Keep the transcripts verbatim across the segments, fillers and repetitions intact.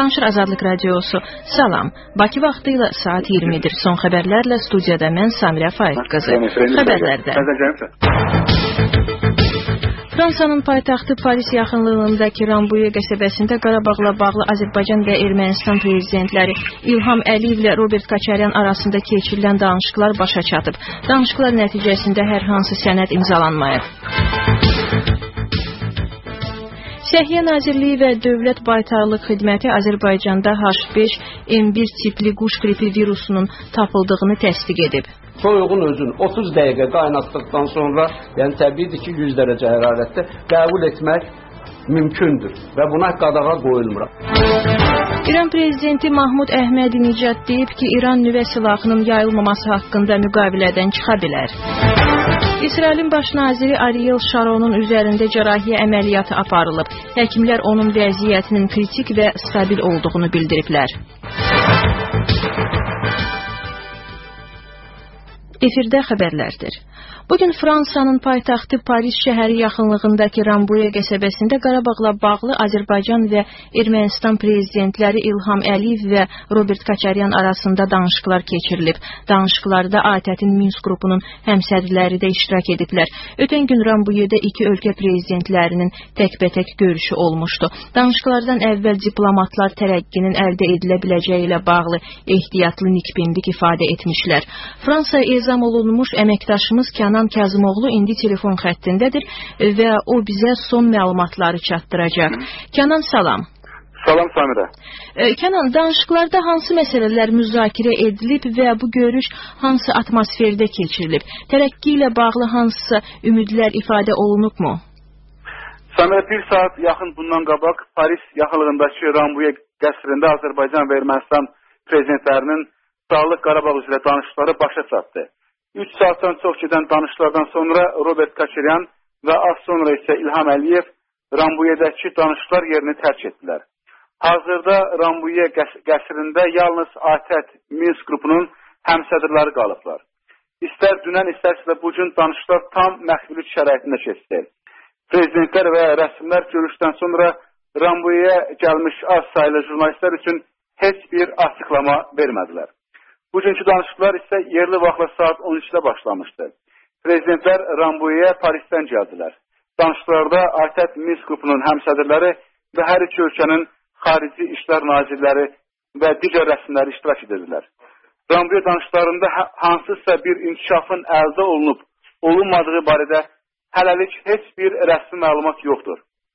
Cavanşir Azadlıq Radiosu. Salam. Bakı vaxtı ilə saat iyirmidir. Son xəbərlərlə studiyada mən Samirə Faiq qızı. Xəbərlərdə. Fransanın paytaxtı Paris yaxınlığındakı Rambuye qəsəbəsində Qarabağla bağlı Azərbaycan və Ermənistan prezidentləri İlham Əliyev ilə Robert Koçaryan arasında keçirilən danışıqlar başa çatıb. Danışıqlar nəticəsində hər hansı sənəd imzalanmayıb. Səhiyyə Nazirliyi və Dövlət Baytarlıq Xidməti Azərbaycanda H beş N bir tipli quş qripi virusunun tapıldığını təsdiq edib. Soyuğun özünü otuz dəqiqə qaynatdıqdan sonra, yəni təbiidir ki, yüz dərəcə hərarətdə qəbul etmək mümkündür və buna qadağa qoyulmur. İran prezidenti Mahmud Əhmədi-Nicad deyib ki, İran nüvə silahının yayılmaması haqqında müqavilədən çıxa bilər. İsrailin baş naziri Ariel Sharonun üzərində cərrahiyyə əməliyyatı aparılıb. Həkimlər onun vəziyyətinin kritik və stabil olduğunu bildiriblər. Efirdə xəbərlərdir. Bugün Fransanın paytaxtı Paris şəhəri yaxınlığındakı Rambuye qəsəbəsində Qarabağla bağlı Azərbaycan və Ermənistan prezidentləri İlham Əliyev və Robert Koçaryan arasında danışıqlar keçirilib. Danışıqlarda A T Ə-tin Minsk qrupunun həmsədrləri də iştirak ediblər. Ötən gün Rambuyeda iki ölkə prezidentlərinin təkbətək görüşü olmuşdu. Danışıqlardan əvvəl diplomatlar tərəqqinin əldə edilə biləcəyi ilə bağlı ehtiyatlı nikbinlik ifadə etmişlər. Fransaya ezam olunmuş əməkdaşımız Kənan Kazımoğlu indi telefon xəttindədir və o bizə son məlumatları çatdıracaq. Kənan, salam. Salam Samirə. Kənan, danışıqlarda hansı məsələlər müzakirə edilib və bu görüş hansı atmosferdə keçirilib? Tərəqqi ilə bağlı hansısa ümidlər ifadə olunubmu? Samirə, bir saat yaxın bundan qabaq Paris yaxınlığındakı Rambuye qəsrində Azərbaycan və Ermənistan prezidentlərinin Dağlıq Qarabağ üzrə danışıqları başa çatdı. üç saatdan çox gedən danışıqlardan sonra Robert Koçaryan və az sonra isə İlham Əliyev Rambuyedəki danışıqlar yerini tərk etdilər. Hazırda Rambuye qəsrində yalnız A T Ə Minsk qrupunun həmsədrləri qalıblar. İstər dünən, istərsə bu gün danışıqlar tam məxfilik şəraitində keçdi. Prezidentlər və rəsmlər görüşdən sonra Rambuyeye gəlmiş az sayılı jurnalistlər üçün heç bir açıqlama vermədilər. Bugünkü danışıqlar isə yerli vaxtla saat on üçdə başlamışdı. Prezidentlər Rambuyeye Parisdən gəldilər. Danışıqlarda A T Ə Minsk qrupunun həmsədrləri və hər iki ölkənin xarici işlər nazirləri və digər rəsmləri iştirak edirlər. Rambuye danışıqlarında hansısa bir inkişafın əldə olunub, olunmadığı barədə hələlik heç bir rəsmi məlumat yoxdur.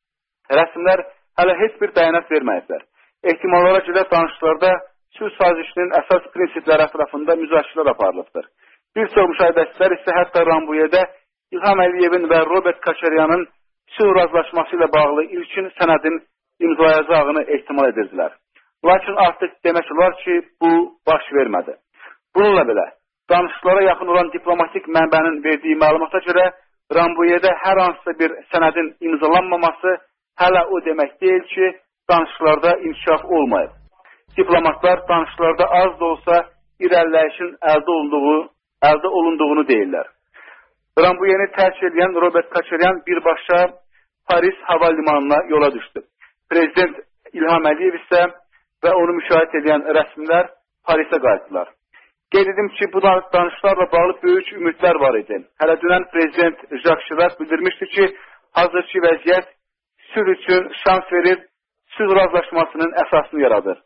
Rəsmlər hələ heç bir bəyanat verməyiblər. Ehtimallara görə danışıqlarda sülh sazişinin əsas prinsipləri ətrafında müzakirələr aparılıbdır. Bir çox müşahidəçilər isə hətta Rambuyedə İlham Əliyevin və Robert Koçaryanın sülh razılaşması ilə bağlı ilkin sənədin imzalayacağını ehtimal edirdilər. Lakin artıq demək olar ki, bu baş vermədi. Bununla belə, danışıqlara yaxın olan diplomatik mənbənin verdiyi məlumata görə Rambuyedə hər hansısa bir sənədin imzalanmaması hələ o demək deyil ki, danışıqlarda inkişaf olmayıb. Diplomatlar danışıqlarda az da olsa irəliləyişin əldə olunduğu, əldə olunduğunu deyirlər. Rambuyeni tərk edən Robert Koçaryan birbaşa Paris hava limanına yola düşdü. Prezident İlham Əliyev isə və onu müşahidə edən rəsmilər Parisə qayıtdılar. Qeyd edim ki, bu danışıqlarla bağlı böyük ümidlər var idi. Hələ dünən Prezident Jacques Chirac bildirmişdi ki, hazırki vəziyyət sülh üçün şans verir, sülh razılaşmasının əsasını yaradır.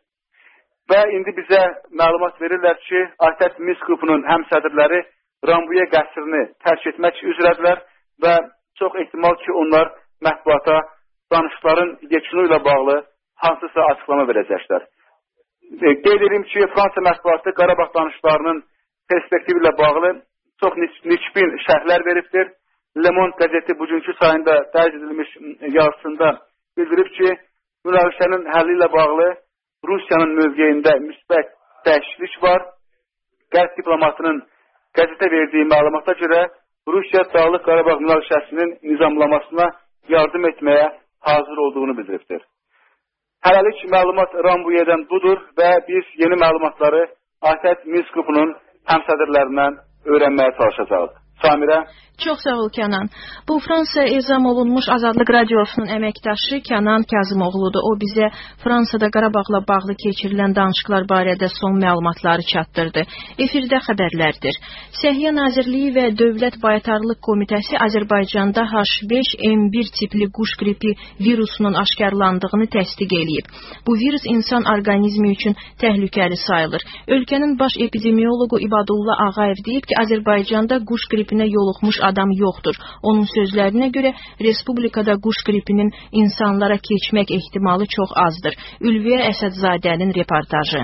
Və indi bizə məlumat verirlər ki, A T Ə Minsk qrupunun həmsədrləri Rambuye qəsrini tərk etmək üzrədilər və çox ehtimal ki, onlar mətbuata danışıqların yekunu ilə bağlı hansısa açıqlama verəcəklər. Qeyd edim ki, Fransa mətbuatı Qarabağ danışıqlarının perspektivi ilə bağlı çox nikbin şərhlər veribdir. Le Monde qəzeti bugünkü sayında dərc edilmiş yazısında bildirib ki, münaqişənin həlli ilə bağlı Rusiyanın mövqeyində müsbət dəyişiklik var. Qərb diplomatının qəzetə verdiyi məlumata görə Rusiya Dağlıq Qarabağ münaqişəsinin nizamlamasına yardım etməyə hazır olduğunu bildiribdir. Hələlik məlumat Rambuyedən budur və biz yeni məlumatları A T Ə Minsk qrupunun həmsədrlərindən öyrənməyə çalışacağıq. Samirə. Çox sağ ol Kənan. Bu Fransa ezam olunmuş Azadlıq Radiosunun əməkdaşı Kənan Kazımoğludur. O bizə Fransada Qarabağla bağlı keçirilən danışıqlar barədə son məlumatları çatdırdı. Efirdə xəbərlərdir. Səhiyyə Nazirliyi və Dövlət Baytarlıq Komitəsi Azərbaycanda H beş N bir tipli quş qripi virusunun aşkarlandığını təsdiq eləyib. Bu virus insan orqanizmi üçün təhlükəli sayılır. Ölkənin baş epidemiologu İbadullah Ağayev deyib ki, Azərbaycanda quş qripinə yoluxmuş adam yoxdur. Onun sözlərinə görə respublikada quş qripinin insanlara keçmək ehtimalı çox azdır. Ülviyə Əsədzadənin reportajı.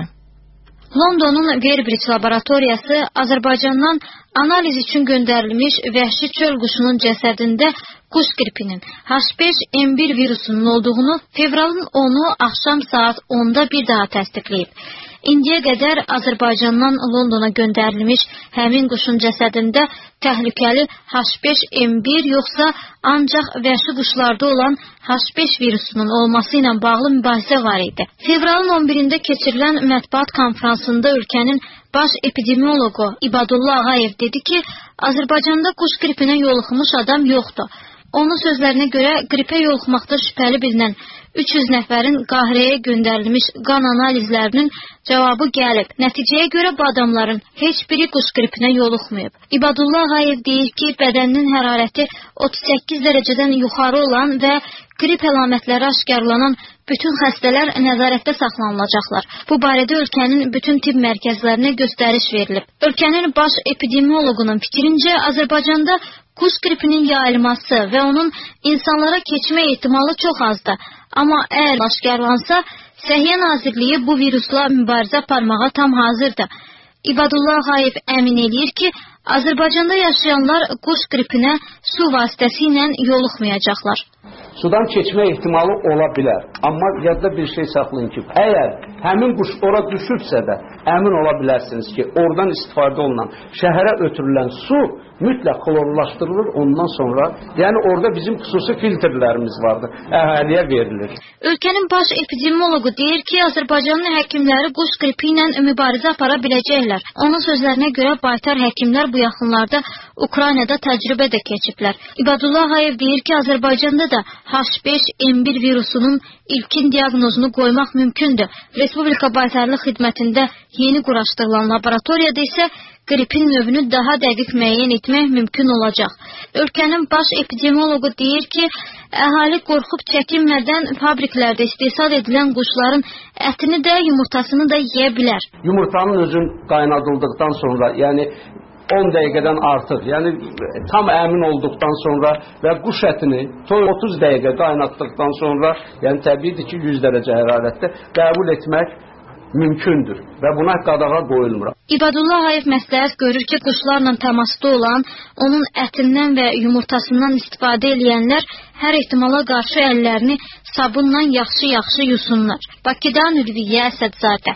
Londonun Weybridge laboratoriyası Azərbaycandan analiz üçün göndərilmiş vəhşi çöl quşunun cəsədində quş qripinin H beş N bir virusunun olduğunu fevralın onu axşam saat onda bir daha təsdiqləyib. İndiyə qədər Azərbaycandan Londona göndərilmiş həmin quşun cəsədində təhlükəli H beş N bir yoxsa ancaq vəhşi quşlarda olan H beş virusunun olması ilə bağlı mübahisə var idi. Fevralın on birində keçirilən mətbuat konfransında ölkənin baş epidemiologu İbadullah Ağayev dedi ki, Azərbaycanda quş qripinə yoluxmuş adam yoxdur. Onun sözlərinə görə qripə yoluxmaqda şübhəli bilinən üç yüz nəfərin Qahirəyə göndərilmiş qan analizlərinin cavabı gəlib. Nəticəyə görə bu adamların heç biri quş qripinə yoluxmayıb. İbadullah Ağayev deyir ki, bədəninin hərarəti otuz səkkiz dərəcədən yuxarı olan və qrip əlamətləri aşkarlanan bütün xəstələr nəzarətdə saxlanılacaqlar. Bu barədə ölkənin bütün tibb mərkəzlərinə göstəriş verilib. Ölkənin baş epidemiologunun fikrincə, Azərbaycanda quş qripinin yayılması və onun insanlara keçmə ehtimalı çox azdır. Amma əgər aşkarlansa, Səhiyyə Nazirliyi bu virusla mübarizə aparmağa tam hazırdır. İbadullah Ağayev əmin eləyir ki, Azərbaycanda yaşayanlar quş qripinə su vasitəsilə yoluxmayacaqlar. Sudan keçmə ehtimalı ola bilər. Amma yadda bir şey saxlayın ki, əgər həmin quş ora düşübsə də, əmin ola bilərsiniz ki, oradan istifadə olunan, şəhərə ötürülən su mütləq klorlaşdırılır ondan sonra. Yəni orada bizim xüsusi filtrlərimiz vardır, əhaliyə verilir. Ölkənin baş epidemiologu deyir ki, Azərbaycanın həkimləri quş qripi ilə mübarizə apara biləcəklər. Onun sözlərinə görə baytar həkimlər bu yaxınlarda Ukraynada təcrübə də keçiblər. İbadullah Ağayev deyir ki, Azərbaycanda da H beş N bir virusunun ilkin diaqnozunu qoymaq mümkündür. Respublika Baytarlıq Xidmətində yeni quraşdırılan laboratoriyada isə qripin növünü daha dəqiq müəyyən etmək mümkün olacaq. Ölkənin baş epidemiologu deyir ki, əhali qorxub çəkinmədən fabriklərdə istehsal edilən quşların ətini də, yumurtasını da yeyə bilər. Yumurtanın özün qaynadıldıqdan sonra, yəni on dəqiqədən artıq, yəni tam əmin olduqdan sonra və quş ətini otuz dəqiqə qaynatdıqdan sonra, yəni təbiidir ki, yüz dərəcə hərarətdə qəbul etmək mümkündür və buna qadağa qoyulmur. İbadullah Ağayev məsləhət görür ki, quşlarla təmasda olan, onun ətindən və yumurtasından istifadə edənlər hər ehtimala qarşı əllərini sabunla yaxşı-yaxşı yusunlar. Bakıdan Ülviyə Əsədzadə.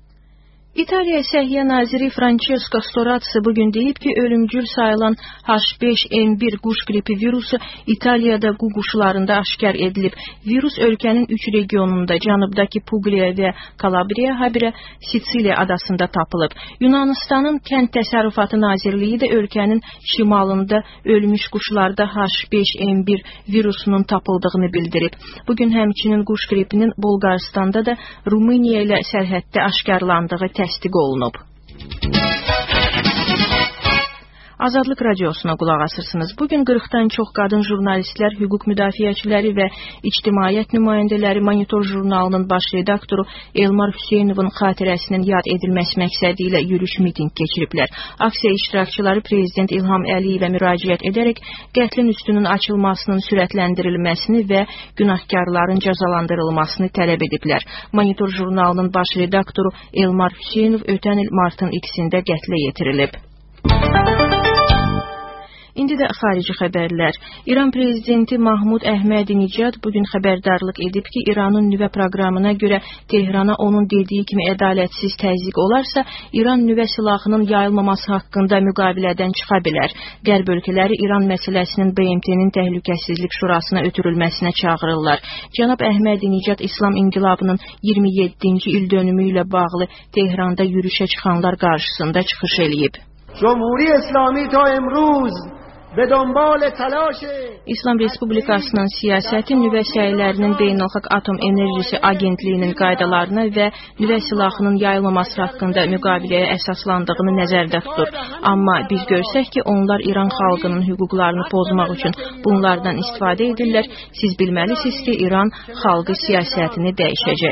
İtaliya Səhiyyə Naziri Francesco Storazzi bugün deyib ki, ölümcül sayılan H beş N bir quş qripi virusu İtaliyada qu quşlarında aşkar edilib. Virus ölkənin üç regionunda, cənubdakı Puglia və Kalabriya, habelə Sitsiliya adasında tapılıb. Yunanistanın Kənd Təsərrüfatı Nazirliyi də ölkənin şimalında ölmüş quşlarda H beş N bir virusunun tapıldığını bildirib. Bugün həmçinin quş qripinin Bolqaristanda da Rumıniya ilə sərhəddə aşkarlandığı təsdiq olunub. Azadlıq Radiosuna qulaq asırsınız. Bugün qırxdan çox qadın jurnalistlər, hüquq müdafiəçiləri və ictimaiyyət nümayəndələri Monitor jurnalının baş redaktoru Elmar Hüseynovun xatirəsinin yad edilməsi məqsədi ilə yürüyüş miting keçiriblər. Aksiya iştirakçıları Prezident İlham Əliyevə müraciət edərək qətlin üstünün açılmasının sürətləndirilməsini və günahkarların cəzalandırılmasını tələb ediblər. Monitor jurnalının baş redaktoru Elmar Hüseynov ötən il martın ikisində qətlə yetirilib. İndi də xarici xəbərlər. İran prezidenti Mahmud Əhmədi-Nicad bugün xəbərdarlıq edib ki, İranın nüvə proqramına görə Tehrana onun dediyi kimi ədalətsiz təzyiq olarsa, İran nüvə silahının yayılmaması haqqında müqavilədən çıxa bilər. Qərb ölkələri İran məsələsinin B M T-nin Təhlükəsizlik Şurasına ötürülməsinə çağırırlar. Cənab Əhmədi-Nicad İslam İnqilabının iyirmi yeddinci il dönümü ilə bağlı Tehranda yürüşə çıxanlar qarşısında çıxış eləyib. جمهوری اسلامی تا امروز İslam Respublikasının siyasəti nüvə səylərinin Beynəlxalq Atom Enerjisi Agentliyinin qaydalarına və nüvə silahının yayılmaması haqqında müqaviləyə əsaslandığını nəzərdə tutur. Amma biz görsək ki, onlar İran xalqının hüquqlarını pozmaq üçün bunlardan istifadə edirlər. Siz bilməlisiniz ki, İran xalqı siyasətini dəyişəcək.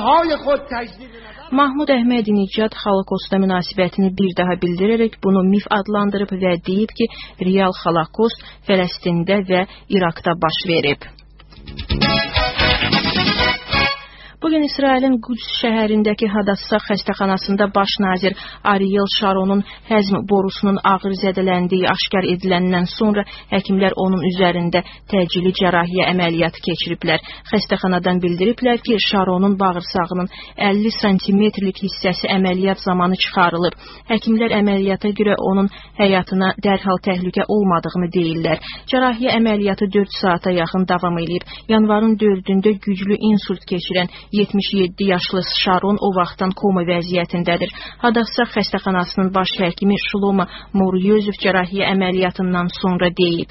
Mahmud Əhmədinəcad Holokosta münasibətini bir daha bildirərək bunu mif adlandırıb və deyib ki, real Holokost Fələstində və İraqda baş verib. Bugün İsrailin Quds şəhərindəki Hadassah xəstəxanasında baş nazir Ariel Sharonun həzm borusunun ağır zədələndiyi aşkar ediləndən sonra həkimlər onun üzərində təcili cərrahiyyə əməliyyatı keçiriblər. Xəstəxanadan bildiriblər ki, Sharonun bağırsağının əlli santimetrlik hissəsi əməliyyat zamanı çıxarılıb. Həkimlər əməliyyata görə onun həyatına dərhal təhlükə olmadığını deyirlər. Cərrahiyyə əməliyyatı dörd saata yaxın davam edib. Yanvarın dördündə güclü insult keçirən yetmiş yeddi yaşlı Sharon o vaxtdan koma vəziyyətindədir. Hadassah xəstəxanasının baş həkimi Shlomo Moryozov cərrahiyyə əməliyyatından sonra deyib.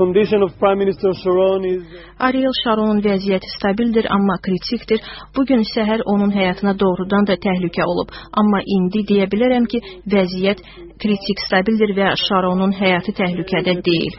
Ariel Sharonun vəziyyəti stabildir, amma kritikdir. Bugün səhər onun həyatına doğrudan da təhlükə olub. Amma indi deyə bilərəm ki, vəziyyət kritik stabildir və Sharonun həyatı təhlükədə deyil.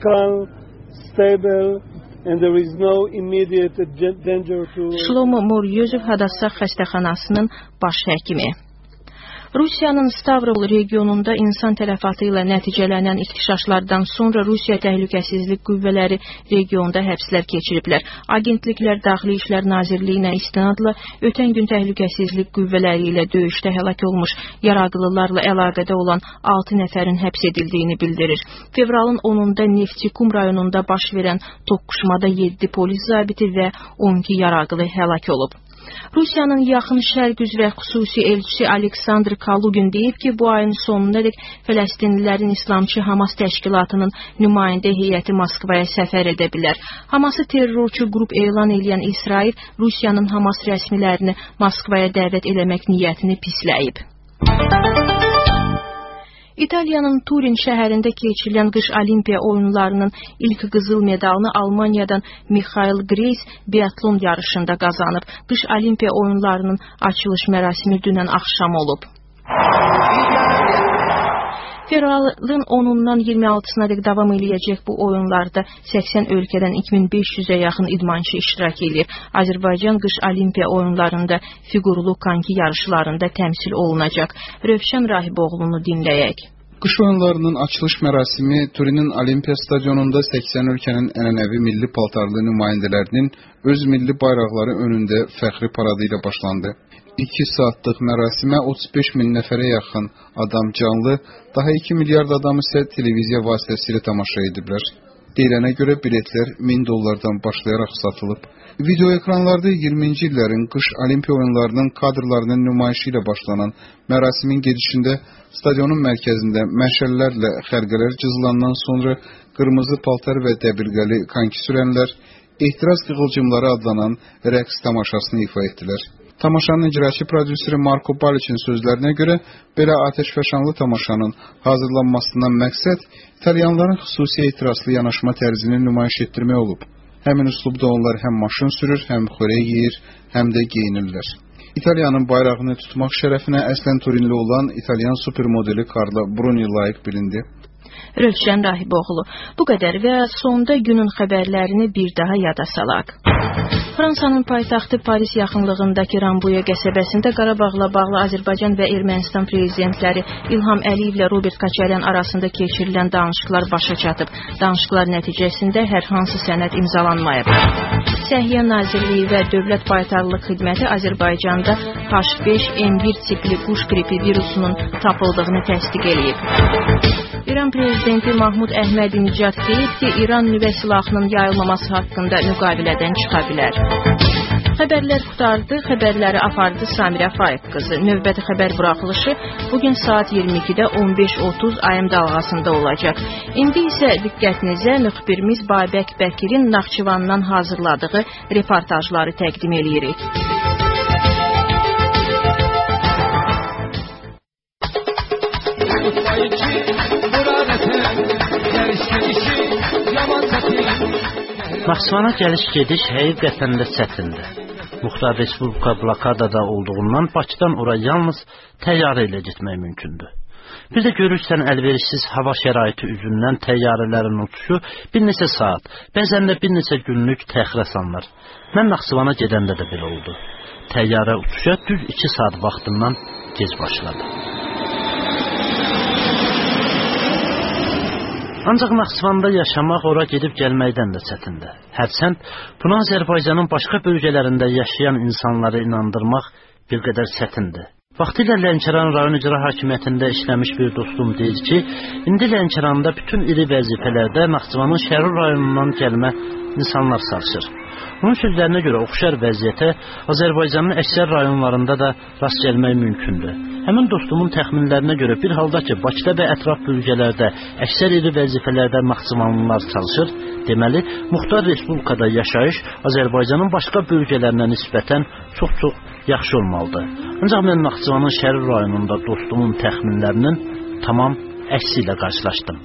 And there is no immediate danger to... Shlomo Moryozov Hadassah xəstəxanasının baş həkimi. Rusiyanın Stavropol regionunda insan tələfatı ilə nəticələnən ixtişaşlardan sonra Rusiya Təhlükəsizlik Qüvvələri regionda həbslər keçiriblər. Agentliklər Daxili İşlər Nazirliyinə istinadla ötən gün Təhlükəsizlik Qüvvələri ilə döyüşdə həlak olmuş yaraqlılarla əlaqədə olan altı nəfərin həbs edildiyini bildirir. Fevralın onunda Neftikum rayonunda baş verən toqquşmada yeddi polis zabiti və on iki yaraqlı həlak olub. Rusiyanın yaxın şərq üzrə xüsusi elçisi Aleksandr Kalugin deyib ki, bu ayın sonunadək Fələstinlilərin İslamçı Hamas təşkilatının nümayəndə heyəti Moskvaya səfər edə bilər. Haması terrorçu qrup elan edən İsrail Rusiyanın Hamas rəsmilərini Moskvaya dəvət eləmək niyyətini pisləyib. İtaliyanın Turin şəhərində keçirilən qış Olimpiya oyunlarının ilk qızıl medalını Almaniyadan Mikhail Greis biatlon yarışında qazanıb. Qış Olimpiya oyunlarının açılış mərasimi dünən axşam olub. Fevralın onundan iyirmi altısına dək davam eləyəcək bu oyunlarda səksən ölkədən iki min beş yüzə yaxın idmançı iştirak edir. Azərbaycan qış Olimpiya oyunlarında fiqurlu konki yarışlarında təmsil olunacaq. Rövşən Rahiboğlu'nu dinləyək. Qış oyunlarının açılış mərasimi Turinin Olimpiya stadionunda səksən ölkənin ənənəvi milli paltarlı nümayəndələrinin öz milli bayraqları önündə fəxri paradı ilə başlandı. iki saatlıq mərasimə otuz beş min nəfərə yaxın adam canlı, daha iki milyard adam isə televiziya vasitəsilə tamaşa ediblər. Deyilənə görə biletlər min dollardan başlayaraq satılıb. Video ekranlarda iyirminci illərin qış Olimpiya oyunlarının kadrlarının nümayişi ilə başlanan mərasimin gedişində stadionun mərkəzində məşəllərlə xərqələr cızılandan sonra qırmızı paltar və dəbilqəli konki sürənlər ehtiraz qığılcımları adlanan rəqs tamaşasını ifa etdilər. Tamaşanın icraçı prodüseri Marko Baliçin sözlərinə görə belə atəşfəşanlı tamaşanın hazırlanmasından məqsəd İtalyanların xüsusi etirazlı yanaşma tərzini nümayiş etdirmək olub. Həmin üslubda onlar həm maşın sürür, həm xörək yeyir, həm də geyinirlər. İtaliyanın bayrağını tutmaq şərəfinə əslən Turinli olan İtalyan supermodeli Carla Bruni layiq bilindi. Rövşən Rahiboğlu. Bu qədər və sonda günün xəbərlərini bir daha yada salaq. Fransanın paytaxtı Paris yaxınlığındakı Rambuya qəsəbəsində Qarabağla bağlı Azərbaycan və Ermənistan prezidentləri İlham Əliyev ilə Robert Koçaryan arasında keçirilən danışıqlar başa çatıb. Danışıqlar nəticəsində hər hansı sənəd imzalanmayıb. Səhiyyə Nazirliyi və Dövlət Baytarlıq Xidməti Azərbaycanda H beş N bir tipli quş qripi virusunun tapıldığını təsdiq edib. İran prezidenti Mahmud Əhmədinəcad deyib ki, İran nüvə silahının yayılmaması haqqında müqavilədən çıxa bilər. Xəbərlər qutardı, xəbərləri apardı Samirə Faiq qızı. Növbəti xəbər buraxılışı bugün saat iyirmi ikidə on beş otuz A M dalğasında olacaq. İndi isə diqqətinizə müxbirimiz Babək Bəkirin Naxçıvandan hazırladığı reportajları təqdim edirik. Naxçıvana gəliş-gediş həqiqətən də çətindir. Muxtar Respublika blokadada olduğundan Bakıdan ora yalnız təyyarə ilə getmək mümkündür. Bir də görürsən əlverişsiz hava şəraiti üzündən təyyarələrin uçuşu bir neçə saat, bəzən də bir neçə günlük təxirə salınır. Mən Naxçıvana gedəndə də belə oldu. Təyyarə uçuşa düz iki saat vaxtından gec başladı. Ancaq Naxçıvanda yaşamaq ora gedib gəlməkdən də çətindir. Hərçənd buna Azərbaycanın başqa bölgələrində yaşayan insanları inandırmaq bir qədər çətindir. Vaxtilə Lənkəran rayon icra hakimiyyətində işləmiş bir dostum deyir ki, indi Lənkəranda bütün iri vəzifələrdə Naxçıvanın Şərur rayonundan gəlmə insanlar çalışır. Onun sözlərinə görə oxşar vəziyyətə Azərbaycanın əksər rayonlarında da rast gəlmək mümkündür. Həmin dostumun təxminlərinə görə bir halda ki, Bakıda və ətraf bölgələrdə əksər iri vəzifələrdə Naxçıvanlılar çalışır, deməli, Muxtar Respublikada yaşayış Azərbaycanın başqa bölgələrinə nisbətən çox-çox yaxşı olmalıdır. Ancaq mən Naxçıvanın Şərur rayonunda dostumun təxminlərinin tamam əksi ilə qarşılaşdım.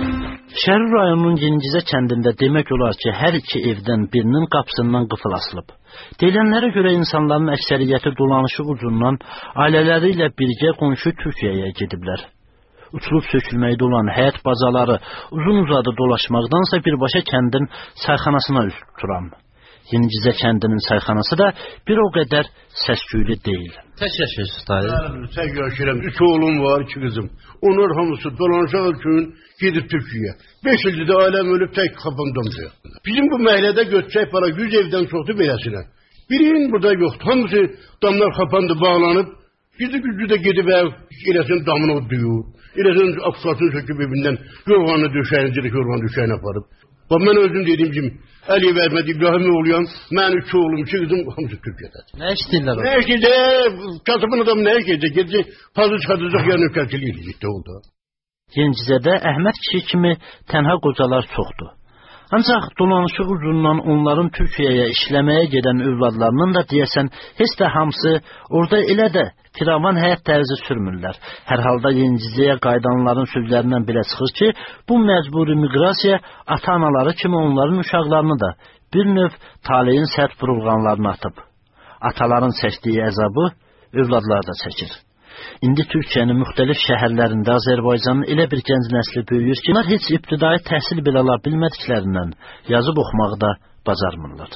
Şərur rayonunun Yenicizə kəndində demək olar ki, hər iki evdən birinin qapısından qıfıl asılıb. Deyilənlərə görə insanların əksəriyyəti dolanışıq ucundan ailələri ilə birgə qonşu Türkiyəyə gediblər. Uçulub sökülməkdə olan həyət bacaları uzun-uzadı dolaşmaqdansa birbaşa kəndin sayxanasına üst tuturam. Yenicizə kəndinin sayxanası da bir o qədər səsküylü deyil. Tək yaşayırsınız dayı? Tək yaşayıram. Üç oğlum var, iki qızım. Onlar hamısı dolanacaq üçün gedib Türkiyə. Beş ildir də ailəm ölüb tək kafamdamdır. Bizim bu məhəllədə götürək para yüz evdən çoxdur beləsinə. Birinin burada yoxdur. Hamısı damlar kapandı, bağlanıb. Gizli güclü də gedib ev, eləsin damını duyur. Eləsin aksatını söküb evindən yorğanı döşəyini, dirək yorğanı döşəyini aparıb. Bax, mən özüm dediyim kimi, Əli vermədi, İbrahimli oğluyam, mən üç oğlum, iki qızım, hamısı Türkiyədir. Nə işləyirlər o? Nə işləyirlər, kasıbın adam nə işləyirlər, gedəcək, pazı çıxadacaq, yarın ökəlçili eləyəcəkdə oldu. Yenicizədə Əhməd kişi kimi tənha qocalar çoxdur. Ancaq dolanışıq ucundan onların Türkiyəyə işləməyə gedən övladlarının da deyəsən, heç də hamısı orada elə də firavan həyat tərzi sürmürlər. Hər halda Yenicizəyə qayıdanların sözlərindən belə çıxır ki, bu məcburi miqrasiya ata-anaları kimi onların uşaqlarını da bir növ taleyin sərt vurulğanlarını atıb. Ataların çəkdiyi əzabı övladlar da çəkir. İndi Türkiyənin müxtəlif şəhərlərində Azərbaycanın elə bir gənc nəsli böyüyür ki, onlar heç ibtidai təhsil belə ala bilmədiklərindən yazıb oxumağı da bacarmırlar.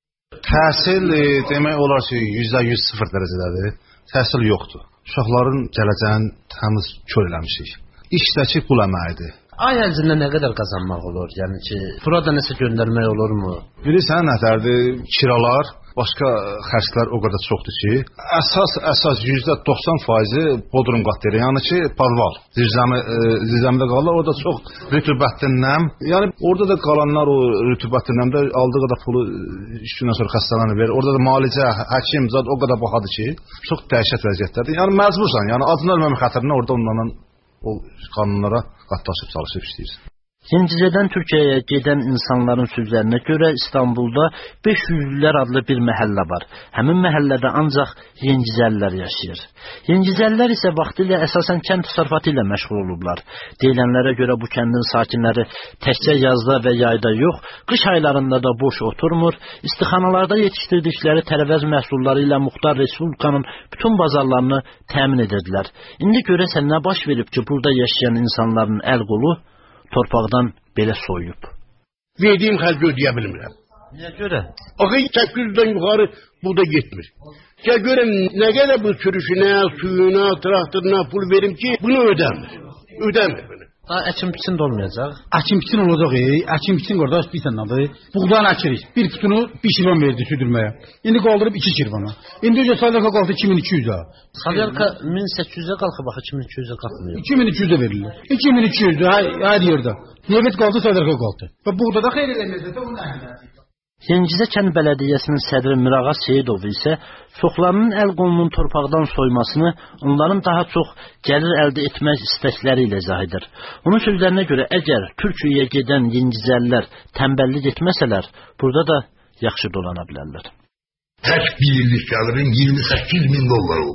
Təhsil e, demək olar ki, yüzdə yüz sıfır dərəcədədir. Təhsil yoxdur. Uşaqların gələcəyini təmiz kör eləmişik. İşdəki qul əməyidir. Ay ərzində nə qədər qazanmaq olur? Yəni ki, burada nəsə göndərmək olurmu? Bilirsən nətərdir? Kiralar, başqa xərclər o qədər çoxdur ki, əsas əsas yüzdə doxsan faizi bodrum qatları, yəni ki, palval. Zirzəmi e, zirzəmdə qalırlar, orada çox rütubətlindən, yəni orada da qalanlar o rütubətlindən də aldığı qədər pulu üç gündən sonra xəstələnir verir. Orada da müalicə, həkim zad o qədər baxadı ki, çox dəhşət vəziyyətdədir. Yəni məcbursan, yəni acın ölməmək xətrinə orada onlarla o qanunlara qatlaşıb çalışıb işləyirsən. Yenicizədən Türkiyəyə gedən insanların sözlərinə görə İstanbulda beş yüzlülər adlı bir məhəllə var. Həmin məhəllədə ancaq Yenicizəlilər yaşayır. Yenicizəlilər isə vaxtilə əsasən kənd təsərrüfatı ilə məşğul olublar. Deyilənlərə görə bu kəndin sakinləri təkcə yazda və yayda yox, qış aylarında da boş oturmur, istixanalarda yetişdirdikləri tərəvəz məhsulları ilə Muxtar Respublikanın bütün bazarlarını təmin edirdilər. İndi görəsən nə baş verib ki, burada yaşayan insanların əl qolu torpaqdan belə soyub. Verdiyim xərci ödəyə bilmirəm. Niyə görə? Axı səkkiz yüzdən yuxarı burada getmir. Gəl görəm nə qədər bu sürüşünə, suyuna, traktoruna pul verim ki, bunu ödəmir. Ödəmir bunu. Ha, əkin biçin də olmayacaq. Əkin biçin olacaq, ey. Əkin biçin qardaş bir sən adı. Buğdan əkirik. Bir putunu bir şirvan verdi südürməyə. İndi qaldırıb iki şirvana. İndi öncə salyaka qaldı iki min iki yüzə. Salyaka min səkkiz yüzə qalxıb, bax iki min iki yüzə qalxmıyor. iki min iki yüzə verirlər. iki min iki yüzə hər, hər yerdə. Nefet qaldı, salyaka qaldı. Və buğda da xeyr eləməyəcək, onun əhəmiyyəti. Yenicizə kənd bələdiyyəsinin sədri Mirağaz Seyidov isə çoxlarının əl qolunun torpaqdan soymasını onların daha çox gəlir əldə etmək istəkləri ilə izah edir. Onun sözlərinə görə əgər Türkiyəyə gedən Yenicizəlilər tənbəllik etməsələr, burada da yaxşı dolana bilərlər. Tək bir illik gəlirim iyirmi səkkiz min dollar oldu.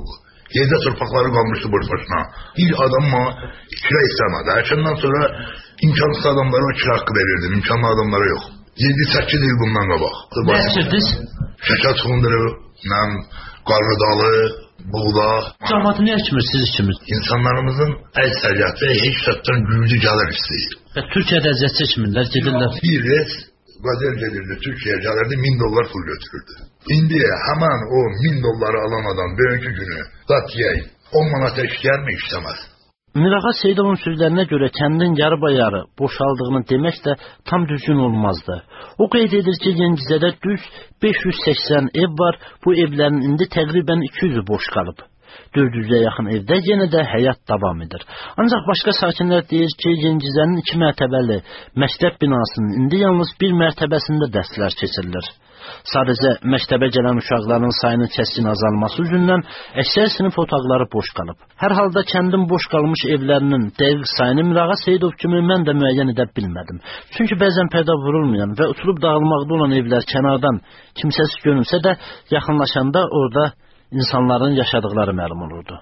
Yerdə torpaqları qalmışdı boş başına. Bir adamla kira istəmədi. Həşəndən sonra imkansız adamlara o kira haqqı verirdim. İmkanlı adamlara yox. yedi səkkiz il bundan qabaq. Nə əsirdiniz? Şəkər çuğunduru, nəm, qarğıdalı, buğda. Cəmaatı nə etmirsiniz ikimiz? İnsanlarımızın əksəriyyəti heç səttən güclü gəlir istəyir. Və Türkiyədə əziyyət çəkmirlər, gedirlər. Bir res qazel gedirdi, Türkiyəyə gəlirdi, min dollar pul götürürdü. İndi həmən o min dolları alan adam bugünkü günü zat yey, on manata işləyərmi, işləməz. Mirağa Seyidovun sözlərinə görə kəndin yarı-bayarı boşaldığını demək də tam düzgün olmazdı. O qeyd edir ki, Yengizədə düz beş yüz səksən ev var, bu evlərin indi təqribən iki yüzü boş qalıb. dörd yüzə yaxın evdə yenə də həyat davam edir. Ancaq başqa sakinlər deyir ki, Yengizənin iki mərtəbəli məktəb binasının indi yalnız bir mərtəbəsində dərslər keçirilir. Sadəcə məktəbə gələn uşaqların sayının kəskin azalması üzündən əksər sinif otaqları boş qalıb. Hər halda kəndin boş qalmış evlərinin dəqiq sayını Mirağa Seyidov kimi mən də müəyyən edə bilmədim. Çünki bəzən pərdə vurulmayan və uçulub dağılmaqda olan evlər kənardan kimsəsiz görünsə də yaxınlaşanda orada insanların yaşadıkları məlum olurdu.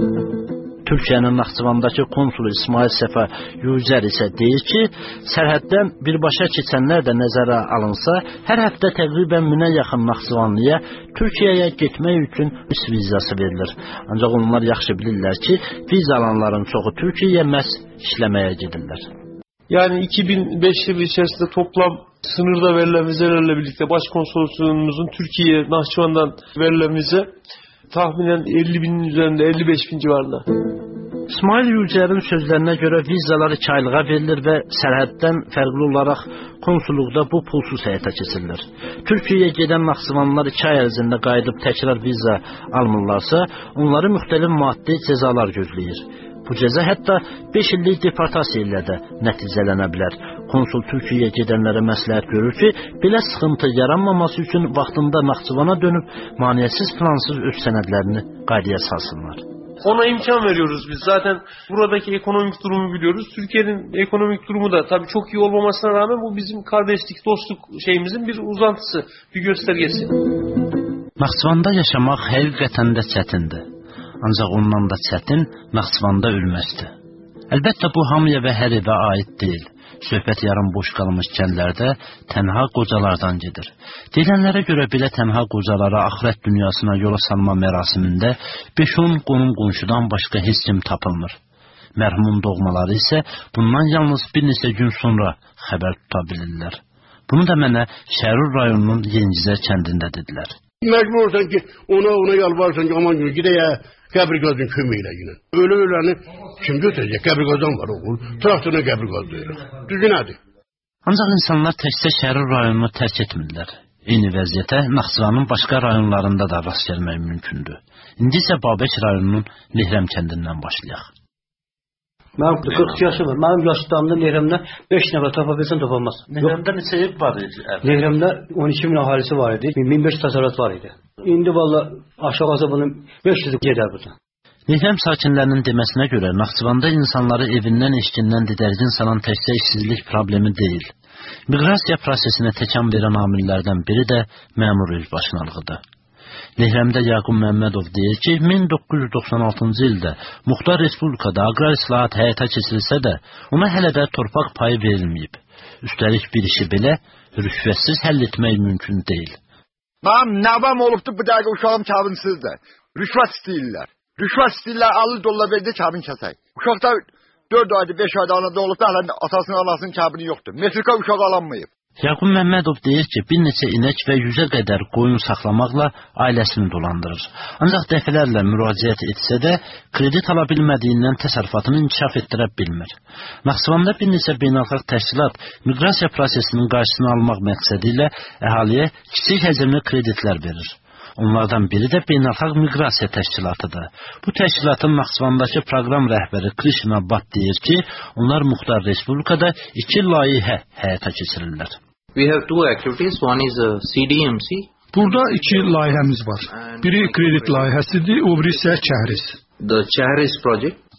Türkiyənin Naxçıvandakı konsulu İsmail Səfa Yüzər isə deyir ki, sərhəddən birbaşa keçənlər də nəzərə alınsa, hər həftə təqribən minə yaxın Naxçıvanlıya Türkiyəyə getmək üçün üç vizası verilir. Ancaq onlar yaxşı bilirlər ki, viza alanların çoxu Türkiyəyə məhz işləməyə gedirlər. Yani iki bin beş yılı içerisinde toplam sınırda verilen vizelerle birlikte başkonsolosluğumuzun Türkiye'ye, Nahçıvan'dan verilen vize tahminen elli binin üzerinde, elli beş bin civarında. İsmail Yücər'in sözlərinə görə vizalar iki aylığa verilir və sərhəddən fərqli olaraq konsulluqda bu pulsuz həyata keçirilir. Türkiyəyə gedən Naxçıvanlılar iki ay ərzində qayıdıb təkrar viza almırlarsa, onları müxtəlif maddi cəzalar gözləyir. Bu cəza hətta beş illik deportasiya ilə də nəticələnə bilər. Konsul Türkiyəyə gedənlərə məsləhət görür ki, belə sıxıntı yaranmaması üçün vaxtında Naxçıvana dönüb maneəsiz plansız öz sənədlərini qaydaya salsınlar. Ona imkan veriyoruz biz. Zaten buradaki ekonomik durumu biliyoruz. Türkiye'nin ekonomik durumu da tabii çok iyi olmamasına rağmen bu bizim kardeşlik, dostluk şeyimizin bir uzantısı, bir göstergesi. Naxçıvanda yaşamaq həqiqətən də çətindir. Ancaq ondan da çətin Naxçıvanda ölməkdir. Əlbəttə bu hamıya və hər evə aid deyil. Söhbət yarım boş qalmış kəndlərdə tənha qocalardan gedir. Deyilənlərə görə belə tənha qocalara axirət dünyasına yola salma mərasimində beş on qonum qonşudan başqa heç kim tapılmır. Mərhumun doğmaları isə bundan yalnız bir neçə gün sonra xəbər tuta bilirlər. Bunu da mənə Şərur rayonunun Yengizə kəndində dedilər. Məcbur olsan ki, ona ona yalvarırsan ki, aman günü gidəyə qəbir qazın köməklə yine. Öyle öləni kim götürəcək? Qəbir qazan var oğul. Traktoruna qəbir qazlayırıq. Düzgün nədir? Ancaq insanlar təkcə Şərur rayonunu tərk etmirlər. Eyni vəziyyətə Naxçıvanın başqa rayonlarında da rast gəlmək mümkündür. İndi isə Babək rayonunun Lehrəm kəndindən başlayaq. Mənim qırx yaşım var. Mənim yaşlarımda Lehrəmdə beş nəfər tapa bilsən tapılmaz. Lehrəmdə neçə ev var idi? Lehrəmdə on iki min ahalisi var idi. min beş yüz təsərrüat var idi. İndi valla aşağısı bunun beş yüz gedər buradan. Lehrəm sakinlərinin deməsinə görə Naxçıvanda insanları evindən, eşkindən didərgin salan təkcə işsizlik problemi deyil. Miqrasiya prosesinə təkan verən amillərdən biri də məmur özbaşınalığıdır. Lehrəmdə Yaqub Məmmədov deyir ki, min doqquz yüz doxsan altıncı ildə Muxtar Respublikada aqrar islahat həyata keçirilsə də, ona hələ də torpaq payı verilməyib. Üstəlik bir işi belə rüşvətsiz həll etmək mümkün deyil. Mənim nəvəm olubdu, bu dəqiqə uşağım kabinsizdir. Rüşvət istəyirlər. Rüşvət istəyirlər, əlli dollar verdi kabin kəsək. Uşaqda dörd ayda, beş ayda anada olubdu, hələ atasının, anasının kabini yoxdur. Metrika uşaq alanmayıb. Yaqub Məmmədov deyir ki, bir neçə inək və yüzə qədər qoyun saxlamaqla ailəsini dolandırır. Ancaq dəfələrlə müraciət etsə də, kredit ala bilmədiyindən təsərrüfatını inkişaf etdirə bilmir. Naxçıvanda bir neçə beynəlxalq təşkilat miqrasiya prosesinin qarşısını almaq məqsədi ilə əhaliyə kiçik həcmli kreditlər verir. Onlardan biri də Beynəlxalq Miqrasiya Təşkilatıdır. Bu təşkilatın Naxçıvandakı proqram rəhbəri Krishin Abbad deyir ki, onlar Muxtar Respublikada iki layihə həyata keçirirlər. We have two activities. One is a C D M C. Burada iki layihəmiz var. Biri kredit layihəsidir, o biri isə Çəhris. The Çəhris project.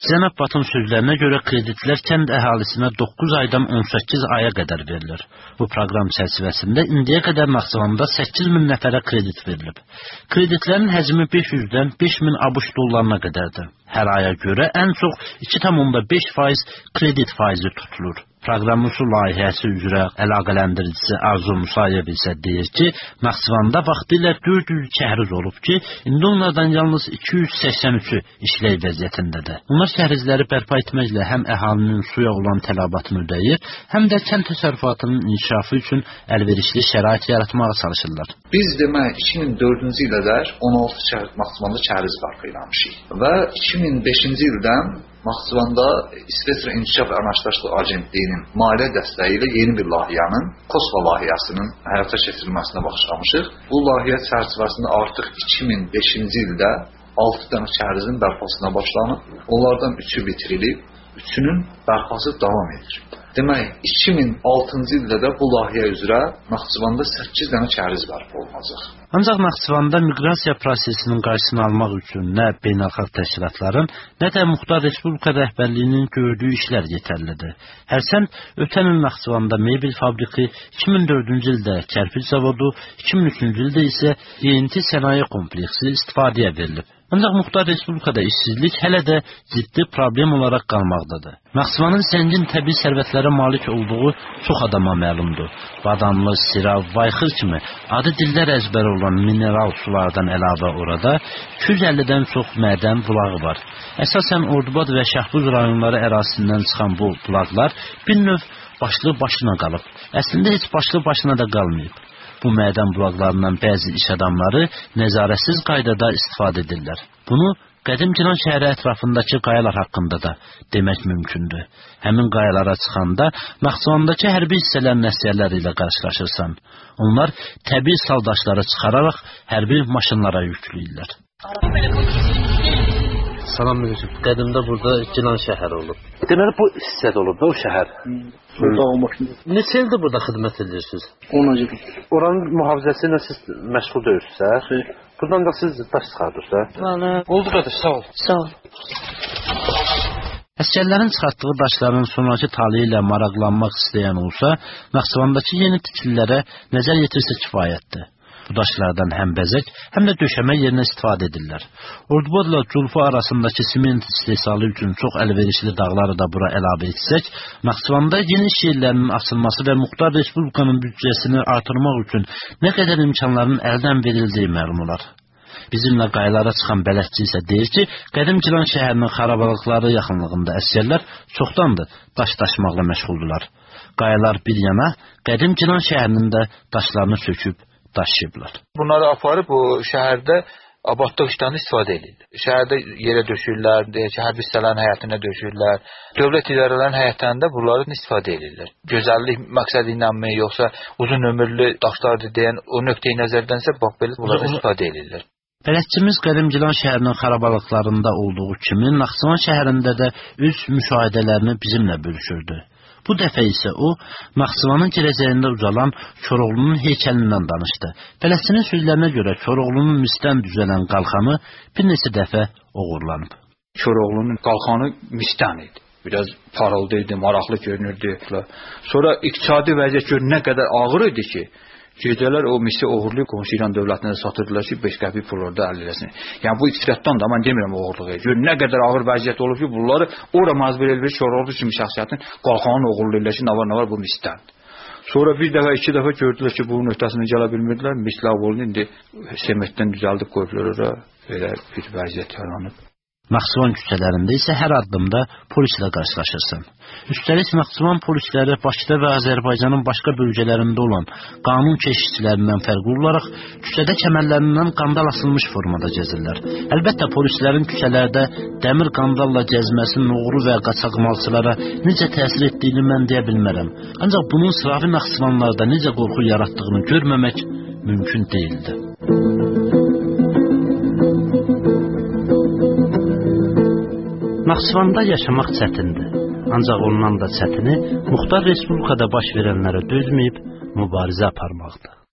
Zənab Batın sözlərinə görə kreditlər kənd əhalisinə doqquz aydan on səkkiz aya qədər verilir. Bu proqram çərçivəsində indiyə qədər Naxçıvanda səkkiz min nəfərə kredit verilib. Kreditlərin həcmi beş yüzdən beş min ABŞ dollarına qədərdir. Hər aya görə ən çox iki tam onda beş faiz kredit faizi tutulur. Proqramın su layihəsi üzrə əlaqələndiricisi Arzu Musayev isə deyir ki, Naxçıvanda vaxtilə dörd yüz kəhriz olub ki, indi onlardan yalnız iki yüz səksən üçü işləy vəziyyətindədir. Onlar kərizləri bərpa etməklə həm əhalinin suya olan tələbatını ödəyir, həm də kənd təsərrüfatının inkişafı üçün əlverişli şərait yaratmağa çalışırlar. Biz demək iki min dördüncü ildə on altı Naxçıvanda kəriz bərpa eləmişik və iki min beşinci ildən Naxçıvanda İsveçrə İnkişaf və Əməkdaşlıq Agentliyinin maliyyə dəstəyi ilə yeni bir layihənin, Kosva layihəsinin həyata keçirilməsinə başlamışıq. Bu layihə çərçivəsində artıq iki min beşinci ildə altı dənə kərizin bərpasına başlanıb. Onlardan üçü bitirilib, üçünün bərpası davam edir. Demək, iki min altıncı ildə də bu layihə üzrə Naxçıvanda səkkiz dənə kəriz bərpa olunacaq. Ancaq Naxçıvanda miqrasiya prosesinin qarşısını almaq üçün nə beynəlxalq təşkilatların, nə də Muxtar Respublika rəhbərliyinin gördüyü işlər yetərlidir. Hərçənd ötən il Naxçıvanda mebel fabriki, iki min dördüncü ildə kərpic zavodu, iki min üçüncü ildə isə E N T sənaye kompleksi istifadəyə verilib. Ancaq Muxtar Respublikada işsizlik hələ də ciddi problem olaraq qalmaqdadır. Naxçıvanın zəngin təbii sərvətlərə malik olduğu çox adama məlumdur. Badamlı, Sira, Vayxır kimi adı dillər əzbəri olan mineral sulardan əlavə orada iki yüz əllidən çox mədən bulağı var. Əsasən Ordubad və Şahbuz rayonları ərazisindən çıxan bu bulaqlar bir növ başlı başına qalıb. Əslində heç başlı başına da qalmayıb. Bu mədən bulaqlarından bəzi iş adamları nəzarətsiz qaydada istifadə edirlər. Bunu Qədim Gilan şəhəri ətrafındakı qayalar haqqında da demək mümkündür. Həmin qayalara çıxanda Naxçıvandakı hərbi hissələrin əsgərləri ilə qarşılaşırsan. Onlar təbii saldaşları çıxararaq hərbi maşınlara yükləyirlər. Salam müəllim. Qədimdə burada Gilan şəhəri olub. Deməli bu hissədə olub da o şəhər. Burada olmuşdu. Neçə ildir burada xidmət edirsiniz? on il. Oranın mühafizəsi ilə siz məşğul deyilsiniz? Buradan da siz daş çıxardırsınız? Bəli. Oldu qardaş, sağ ol. Sağ ol. Əskərlərin çıxartdığı daşların sonraki taliyi ilə maraqlanmaq istəyən olsa, Naxçıvandakı yeni tikililərə nəzər yetirsə kifayətdir. Bu daşlardan həm bəzək, həm də döşəmə yerinə istifadə edirlər. Ordubadla Culfa arasındakı siment istehsalı üçün çox əlverişli dağları da bura əlavə etsək, Naxçıvanda yeni iş yerlərinin açılması və Muxtar Respublikanın büdcəsini artırmaq üçün nə qədər imkanların əldən verildiyi məlum olar. Bizimlə qayalara çıxan bələdçi isə deyir ki, Qədim Gilan şəhərinin xarabalıqları yaxınlığında əsgərlər çoxdandır daş daşımaqla məşğuldurlar. Qayalar bir yana, Qədim Gilan şəhərinin də daşlarını söküb daşıyıblar. Bunları aparıb bu şəhərdə abadlıq işlərini istifadə edirlər. Şəhərdə yerə döşürlər, şəhər hissələrin həyətinə döşürlər. Dövlət idarələrinin həyətlərində bunları istifadə edirlər. Gözəllik məqsədi ilə mi, yoxsa uzun ömürlü daşlardır deyən o nöqteyi nəzərdənsə bax belə bunları istifadə edirlər. Bələdçimiz Qədim Gilan şəhərinin xarabalıqlarında olduğu kimi Naxçıvan şəhərində də öz müşahidələrini bizimlə bölüşürdü. Bu dəfə isə o, Naxçıvanın gələcəyində ucalan Koroğlunun heykəlindən danışdı. Bələdçinin sözlərinə görə Koroğlunun misdən düzələn qalxanı bir neçə dəfə oğurlanıb. Koroğlunun qalxanı misdən idi. Biraz parıldıydı, maraqlı görünürdü. Sonra iqtisadi vəziyyət gör nə qədər ağır idi ki, gecələr o misi oğurlayıb qonşu İran dövlətinə satırdılar ki, beş qəpik pul orada əldə eləsin. Yəni bu iqtisaddan da mən demirəm oğurluq. Gör nə qədər ağır vəziyyət olub ki, bunları ora mazbel elvir Koroğlu kimi şəxsiyyətin qalxanını oğurlayırlar ki, nə var nə var bu misdən. Sonra bir dəfə, iki dəfə gördülər ki, bunun öhdəsindən gələ bilmirdilər. Mislə oldu, indi sementdən düzəldib qoyublar ora. Belə bir vəziyyət yaranıb. Naxçıvan küçələrində isə hər addımda polislə qarşılaşırsan. Üstəlik Naxçıvan polisləri Bakıda və Azərbaycanın başqa bölgələrində olan qanun keşikçilərindən fərqli olaraq küçədə kəmərlərindən qandal asılmış formada gəzirlər. Əlbəttə polislərin küçələrdə dəmir qandalla gəzməsi oğru və qaçaqmalçılara necə təsir etdiyini mən deyə bilmərəm. Ancaq bunun sıravi Naxçıvanlarda necə qorxu yaratdığını görməmək mümkün deyildi. Naxçıvanda yaşamaq çətindir. Ancaq ondan da çətini Muxtar Respublikada baş verənlərə dözməyib mübarizə aparmaqdır.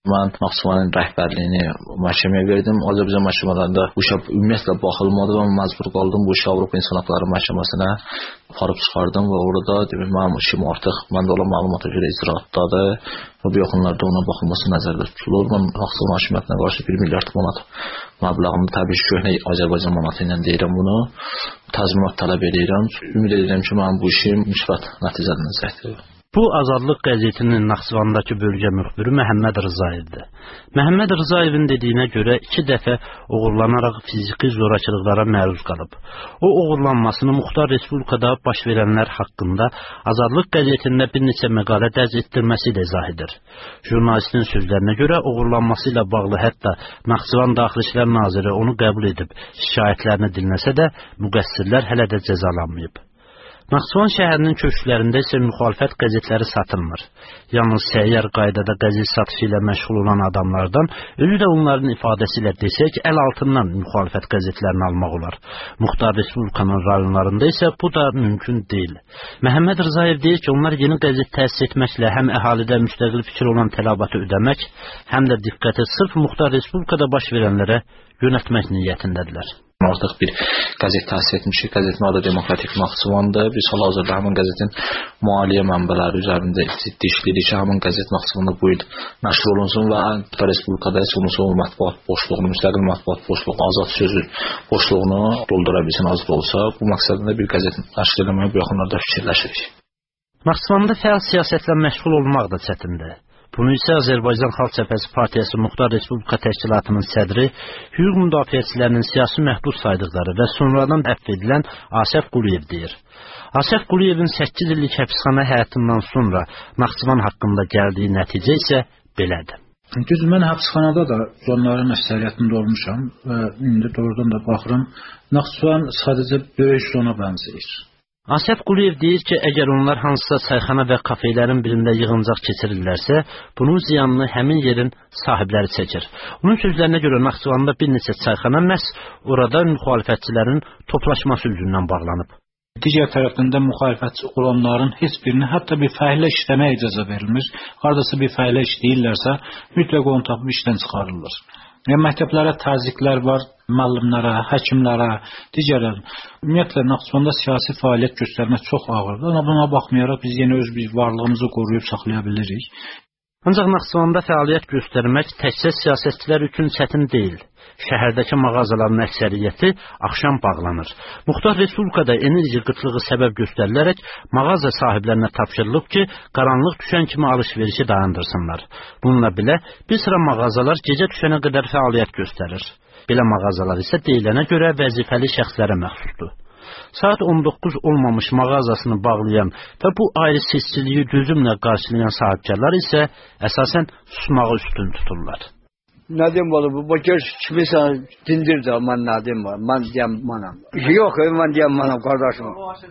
Mən Naxçıvanın rəhbərliyini məhkəməyə verdim. Azərbaycan məhkəmələrində bu işə ümumiyyətlə baxılmadı və məcbur qaldım bu işi Avropa İnsan Hüquqları Məhkəməsinə aparıb çıxardım və orada demək mənim işim artıq məndə olan məlumata görə icraatdadır və bu yaxınlarda ona baxılması nəzərdə tutulur. Mən Naxçıvan hakimiyyətinə qarşı bir milyard manat məbləğini təbii ki, köhnə Azərbaycan manatı ilə deyirəm bunu. Təzminat tələb edirəm. Ümid edirəm ki, mənim bu işim müsbət nəticələnəcəkdir. Bu Azadlıq qəzetinin Naxçıvandakı bölgə müxbiri Məhəmməd Rızayevdir. Məhəmməd Rızayevin dediyinə görə iki dəfə oğurlanaraq fiziki zorakılıqlara məruz qalıb. O oğurlanmasını Muxtar Respublikada baş verənlər haqqında Azadlıq qəzetində bir neçə məqalə dərc etdirməsi ilə izah edir. Jurnalistin sözlərinə görə oğurlanması ilə bağlı hətta Naxçıvan Daxili İşlər Naziri onu qəbul edib şikayətlərini dinləsə də müqəssirlər hələ də cəzalanmayıb. Naxçıvan şəhərinin köşklərində isə müxalifət qəzetləri satılmır. Yalnız səyyar qaydada qəzet satışı ilə məşğul olan adamlardan, özü də onların ifadəsi ilə desək, əl altından müxalifət qəzetlərini almaq olar. Muxtar Respublikanın rayonlarında isə bu da mümkün deyil. Məhəmməd Rızayev deyir ki, onlar yeni qəzet təsis etməklə həm əhalidə müstəqil fikir olan tələbatı ödəmək, həm də diqqəti sırf Muxtar Respublikada baş verənlərə yönətmək niyyətindədirlər. Artıq bir qəzet təsis etmişik. Qəzetin adı Demokratik Naxçıvandır. Biz hal-hazırda həmin qəzetin maliyyə mənbələri üzərində ciddi işləyirik ki, həmin qəzet Naxçıvanda bu il nəşr olunsun və Respublikada heç olmasa o mətbuat boşluğunu, müstəqil mətbuat boşluğunu, azad sözü boşluğunu doldura bilsin, az da olsa. Bu məqsədində bir qəzet nəşr eləməyə bu yaxınlarda fikirləşirik. Naxçıvanda fəal siyasətlə məşğul olmaq da çətindir. Bunu isə Azərbaycan Xalq Cəbhəsi Partiyası Muxtar Respublika Təşkilatının sədri, hüquq müdafiəçilərinin siyasi məhbus saydıqları və sonradan əfv edilən Asəf Quliyev deyir. Asəf Quliyevin səkkiz illik həbsxana həyatından sonra Naxçıvan haqqında gəldiyi nəticə isə belədir. Düz, mən həbsxanada da onların əksəriyyətində olmuşam və indi doğrudan da baxıram, Naxçıvan sadəcə böyük zona bənzəyir. Asəf Quliyev deyir ki, əgər onlar hansısa çayxana və kafeylərin birində yığıncaq keçirirlərsə, bunun ziyanını həmin yerin sahibləri çəkir. Onun sözlərinə görə Naxçıvanda bir neçə çayxana məhz orada müxalifətçilərin toplaşması üzündən bağlanıb. Digər tərəfdən də müxalifətçi olanların heç birini hətta bir fəhlə işləməyə icazə verilmir. Haradasa bir fəhlə işləyirlərsə, mütləq onu tapıb işdən çıxarırlar. Yəni, məktəblərə təzyiqlər var, müəllimlərə, həkimlərə, digərlər. Ümumiyyətlə, Naxçıvanda siyasi fəaliyyət göstərmək çox ağırdır. Amma buna baxmayaraq biz yenə öz bir varlığımızı qoruyub saxlaya bilirik. Ancaq Naxçıvanda fəaliyyət göstərmək təkcə siyasətçilər üçün çətin deyil. Şəhərdəki mağazaların əksəriyyəti axşam bağlanır. Muxtar Respublikada enerji qıtlığı səbəb göstərilərək mağaza sahiblərinə tapşırılıb ki, qaranlıq düşən kimi alış-verişi dayandırsınlar. Bununla belə bir sıra mağazalar gecə düşənə qədər fəaliyyət göstərir. Belə mağazalar isə deyilənə görə vəzifəli şəxslərə məxsusdur. Saat on doqquz olmamış mağazasını bağlayan və bu ayrı-seçkiliyi dözümlə qarşılayan sahibkarlar isə əsasən susmağı üstün tuturlar. Nə deyim oğlum, bu göz kimisə dindir də, mən nə deyim var, mən deyəm manam. Yox, mən deyəm manam, qardaşım.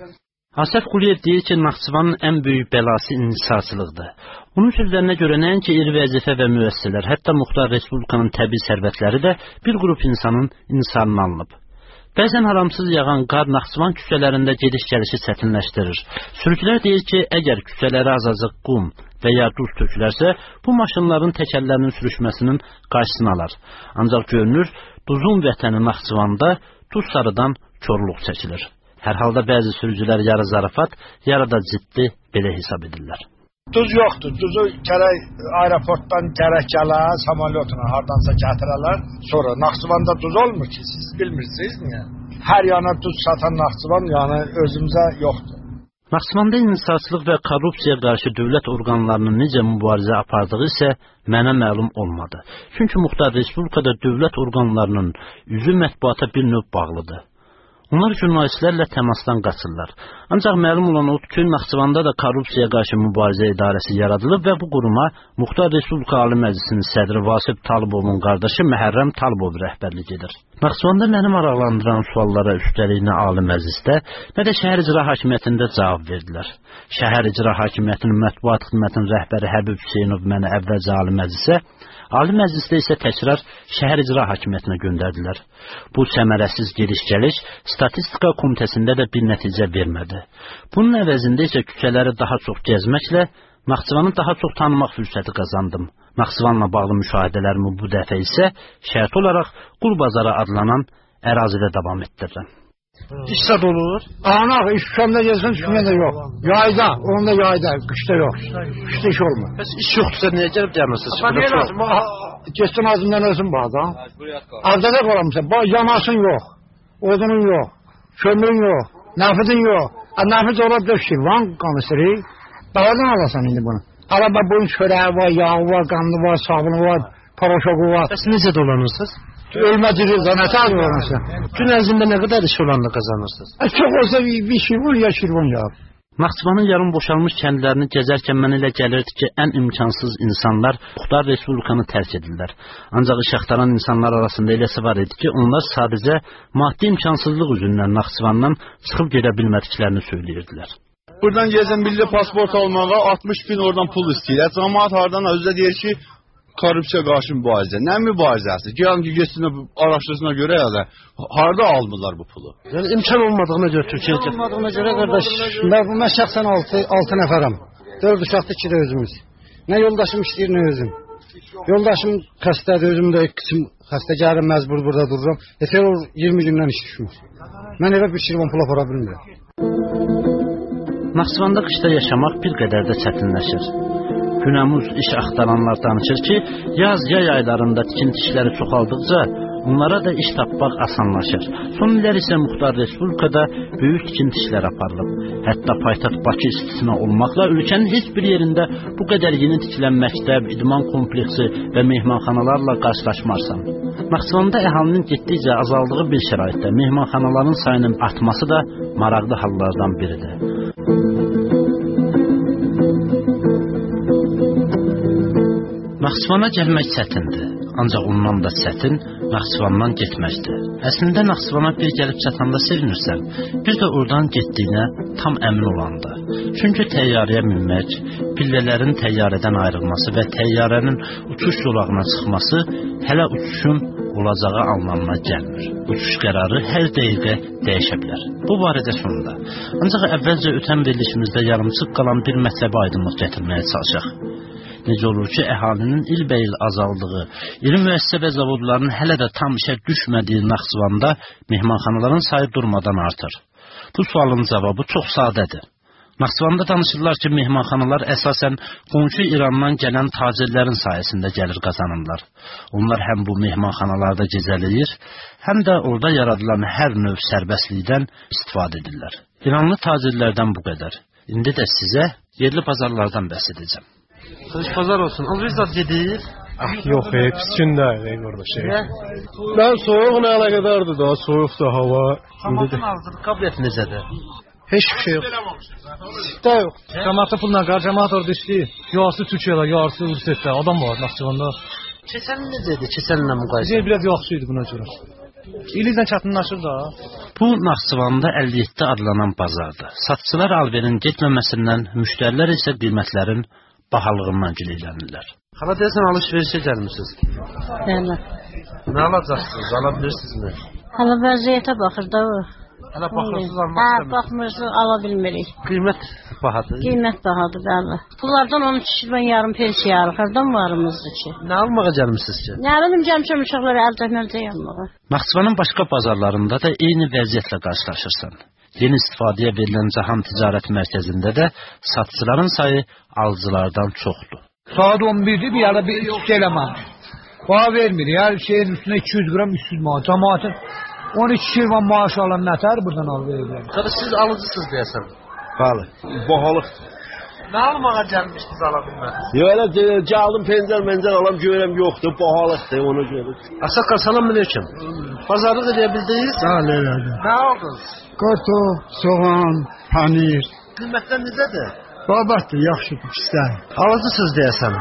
Asəf Quliyev deyir ki, Naxçıvanın ən böyük bəlası inhisarçılıqdır. Onun sözlərinə görə nəinki iri vəzifə və müəssisələr, hətta Muxtar Respublikanın təbii sərvətləri də bir qrup insanın insarını alınıb. Bəzən haramsız yağan qar Naxçıvan küçələrində gediş-gəlişi çətinləşdirir. Sürücülər deyir ki, əgər küçələrə azacıq qum və ya duz tökülərsə, bu maşınların təkərlərinin sürüşməsinin qarşısını alar. Ancaq görünür, duzun vətəni Naxçıvanda duz sarıdan korluq çəkilir. Hər halda bəzi sürücülər yarı zarafat, yarı da ciddi belə hesab edirlər. Duz yoxdur. Duzu gərək aeroportdan gərək gələr, samolyotla hardansa gətirələr. Sonra Naxçıvanda duz olmur ki, siz bilmirsiniz niyə? Hər yana duz satan Naxçıvan yəni özümüzə yoxdur. Naxçıvanda inhisarçılıq və korrupsiyaya qarşı dövlət orqanlarının necə mübarizə apardığı isə mənə məlum olmadı. Çünki Muxtar Respublikada dövlət orqanlarının üzü mətbuata bir növ bağlıdır. Onlar jurnalistlərlə təmasdan qaçırlar. Ancaq məlum olan odur ki, Naxçıvanda da korrupsiyaya qarşı mübarizə idarəsi yaradılıb və bu quruma Muxtar Respublika Ali Məclisinin sədri Vasif Talıbovun qardaşı Məhərrəm Talıbov rəhbərlik edir. Naxçıvanda məni maraqlandıran suallara üstəlik nə Ali Məclisdə, nə də şəhər icra hakimiyyətində cavab verdilər. Şəhər icra hakimiyyətinin mətbuat xidmətinin rəhbəri Həbib Hüseynov məni əvvəlcə Ali Məclisə, Ali Məclisdə isə təkrar şəhər icra hakimiyyətinə göndərdilər. Bu səmərəsiz gediş-gəliş statistika komitəsində də bir nəticə vermədi. Bunun əvəzində isə küçələri daha çox gəzməklə Naxçıvanı daha çox tanımaq fürsəti qazandım. Naxçıvanla bağlı müşahidələrimi bu dəfə isə şərt olaraq Qurbazara adlanan ərazidə davam etdirirəm. İşsat olur. Ana, iş düşəndə gelsin, düşməyəndə yox. Yayda, onda yayda, qışda yox. Qışda iş olmur. Bəs iş yoxdursa niyə gəlib gəlmirsiniz? Niyə lazım? Geçsin azından özün bağda. Avdada qalamısan, yanasın yox. Odunun yox. Kömürün yox. Nəfidin yox. Nəfid ola döşür, van qanısırı. Dağdan alasan indi bunu. Araba boyun çörəyi var, yağı var, qanlı var, sabunu var, paraşoku var. Bəs necə dolanırsınız? Ölmə dirildə, nə tər dolanırsan? Gün ərzində nə qədər iş olanla qazanırsınız? E, çox olsa bir şirvon ya şirvon ya. Naxçıvanın yarım boşalmış kəndlərini gəzərkən mənə elə gəlirdi ki, ən imkansız insanlar Muxtar Respublikanı tərk edirlər. Ancaq iş axtaran insanlar arasında eləsi var idi ki, onlar sadəcə maddi imkansızlıq üzündən Naxçıvandan çıxıb gedə bilmədiklərini söyləyirdilər. Buradan gezən milli pasport almağa altmış bin oradan pul istəyirlər. Cəmaət hardan özü deyir ki, korrupsiya qarşı mübarizə. Nə mübarizəsi? Gəlin ki, geçsinə araşdırsına görə ya da harda almırlar bu pulu? Yəni imkan olmadığına görə Türkiyə İmkan olmadığına görə qardaş, mən, mən şəxsən altı nəfərəm. dörd uşaqda iki də özümüz. Nə yoldaşım işləyir, nə özüm. Yoldaşım xəstədir, özüm də kısım xəstə gəlir, məcbur burada dururam. Yeter o iyirmi gündən iş düşmür. Mən evə bir şirvan pul apara bilmirəm. Naxçıvanda qışda yaşamaq bir qədər də çətinləşir. Günəmuz iş axtaranlar danışır ki, yaz-yay aylarında tikinti işləri çoxaldıqca onlara da iş tapmaq asanlaşır. Son illər isə Muxtar Respublikada böyük tikinti işləri aparılıb. Hətta paytaxt Bakı istisna olmaqla ölkənin heç bir yerində bu qədər yeni tikilən məktəb, idman kompleksi və mehmanxanalarla qarşılaşmarsan. Naxçıvanda əhalinin getdikcə azaldığı bir şəraitdə mehmanxanaların sayının artması da maraqlı hallardan biridir. Naxçıvana gəlmək çətindir, ancaq ondan da çətin Naxçıvandan getməkdir. Əslində Naxçıvana bir gəlib çatanda sevinirsən, bir də oradan getdiyinə tam əmin olanda. Çünki təyyarəyə minmək, pillələrin təyyarədən ayrılması və təyyarənin uçuş zolağına çıxması hələ uçuşun olacağı anlamına gəlmir. Uçuş qərarı hər dəqiqə dəyişə bilər. Bu barədə sonunda. Ancaq əvvəlcə ötən verilişimizdə yarımçıq qalan bir mətləbə aydınlıq gətirməyə çalışaq. Necə olur ki, əhalinin ilbəil azaldığı, iri müəssisə və zavodların hələ də tam işə düşmədiyi Naxçıvanda mehmanxanaların sayı durmadan artır. Bu sualın cavabı çox sadədir. Naxçıvanda danışırlar ki, mehmanxanalar əsasən qonşu İrandan gələn tacirlərin sayəsində gəlir qazanırlar. Onlar həm bu mehmanxanalarda gecələyir, həm də orada yaradılan hər növ sərbəstlikdən istifadə edirlər. İranlı tacirlərdən bu qədər. İndi də sizə yerli bazarlardan bəhs edəcəm. Kılıç pazar olsun. Alırız da gedir. Ah yox, ey, pis gündə ey qardaş. Mən soyuq nə əlaqədardır da, soyuqsa hava. Cəmaatın arzuluq qabiliyyəti necədir? Heç bir şey yox. Sizdə yox. Cəmaatı pulla qar, cəmaat orada işləyir. Yarısı Türkiyədə, yarısı Rusiyadə. Adam var Naxçıvanda. Keçən necədir? Keçənlə müqayisə? Bizə biraz yaxşı idi buna görə. İlizlə çətinləşir da. Bu Naxçıvanda əlli yeddi adlanan bazardır. Satçılar alverin getməməsindən, müştərilər isə qiymətlərin bahalığından gileylənirlər. Xala deyəsən alış-verişə gəlmişsiniz. Bəli. Nə alacaqsınız? Ala bilirsinizmi? Hələ vəziyyətə baxır da o. Hələ baxırsınız, almaq Hə, istəmirsiniz. baxmırsınız, ala bilmirik. Qiymət bahadır. Qiymət bahadır, bəli. Pullardan on üç şirvan yarım pensiya alır. Hardan varımızdır ki? Nə almağa gəlmişsiniz ki? Nə bilim, gəlmişəm uşaqları əl çəkməlcə yanmağa. Naxçıvanın başqa bazarlarında da eyni vəziyyətlə qarşılaşırsan. Yeni istifadəyə verilən Cahan Ticarət Mərkəzində də satçıların sayı alıcılardan çoxdur. Saat on birdə bir ara bir iş eləməm. Bağ vermir. Hər şeyin üstünə iki yüz qram üç yüz manat. Cəmaatın on iki şirvan maaş alan nətər buradan al verirlər. Tabii siz alıcısınız deyəsən. Bəli. Bahalıqdır. Nə almağa gəlmişdiniz ala bilmədiniz? Yo, elə gəldim pencər mencər alam görəm yoxdur, bahalıqdır ona görə. Asakal, salam aleyküm. Pazarlıq edə bildiniz? Bəli, elədim. Nə aldınız? Kartof, soğan, panir. Qiymətlər necədir? Babatdır, yaxşıdır, pislər. Alıcısınız deyəsən.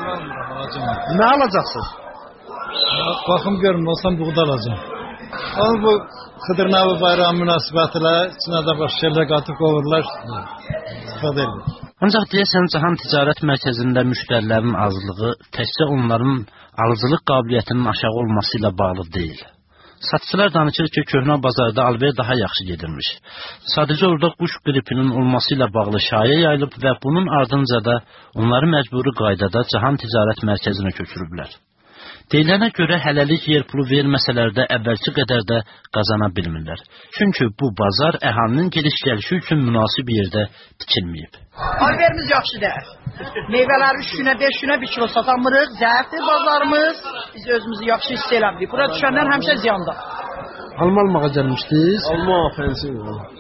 Nə alacaqsınız? Baxım görüm, olsam buğda alacağım. Ama bu Xıdır Navı bayramı münasibətilə içinə də baş şeylər qatıb qovurlar. İstifadə edilir. Ancaq deyəsən Cahan Ticarət Mərkəzində müştərilərin azlığı təkcə onların alıcılıq qabiliyyətinin aşağı olması ilə bağlı deyil. Satıcılar danışır ki, köhnə bazarda alver daha yaxşı gedirmiş. Sadəcə orada quş qripinin olması ilə bağlı şayə yayılıb və bunun ardınca da onları məcburi qaydada Cahan Ticarət Mərkəzinə köçürüblər. Deyilənə görə hələlik yer pulu verməsələr də əvvəlki qədər də qazana bilmirlər. Çünki bu bazar əhalinin gediş-gəlişi üçün münasib yerdə tikilməyib. Alverimiz yaxşı deyil. Meyvələri üç günə, beş günə bir kilo satamırıq. Zəifdir bazarımız. Biz özümüzü yaxşı hiss eləmirik. Bura düşənlər həmişə ziyanda. Alma almağa gəlmişdiniz? Alma ofensiv.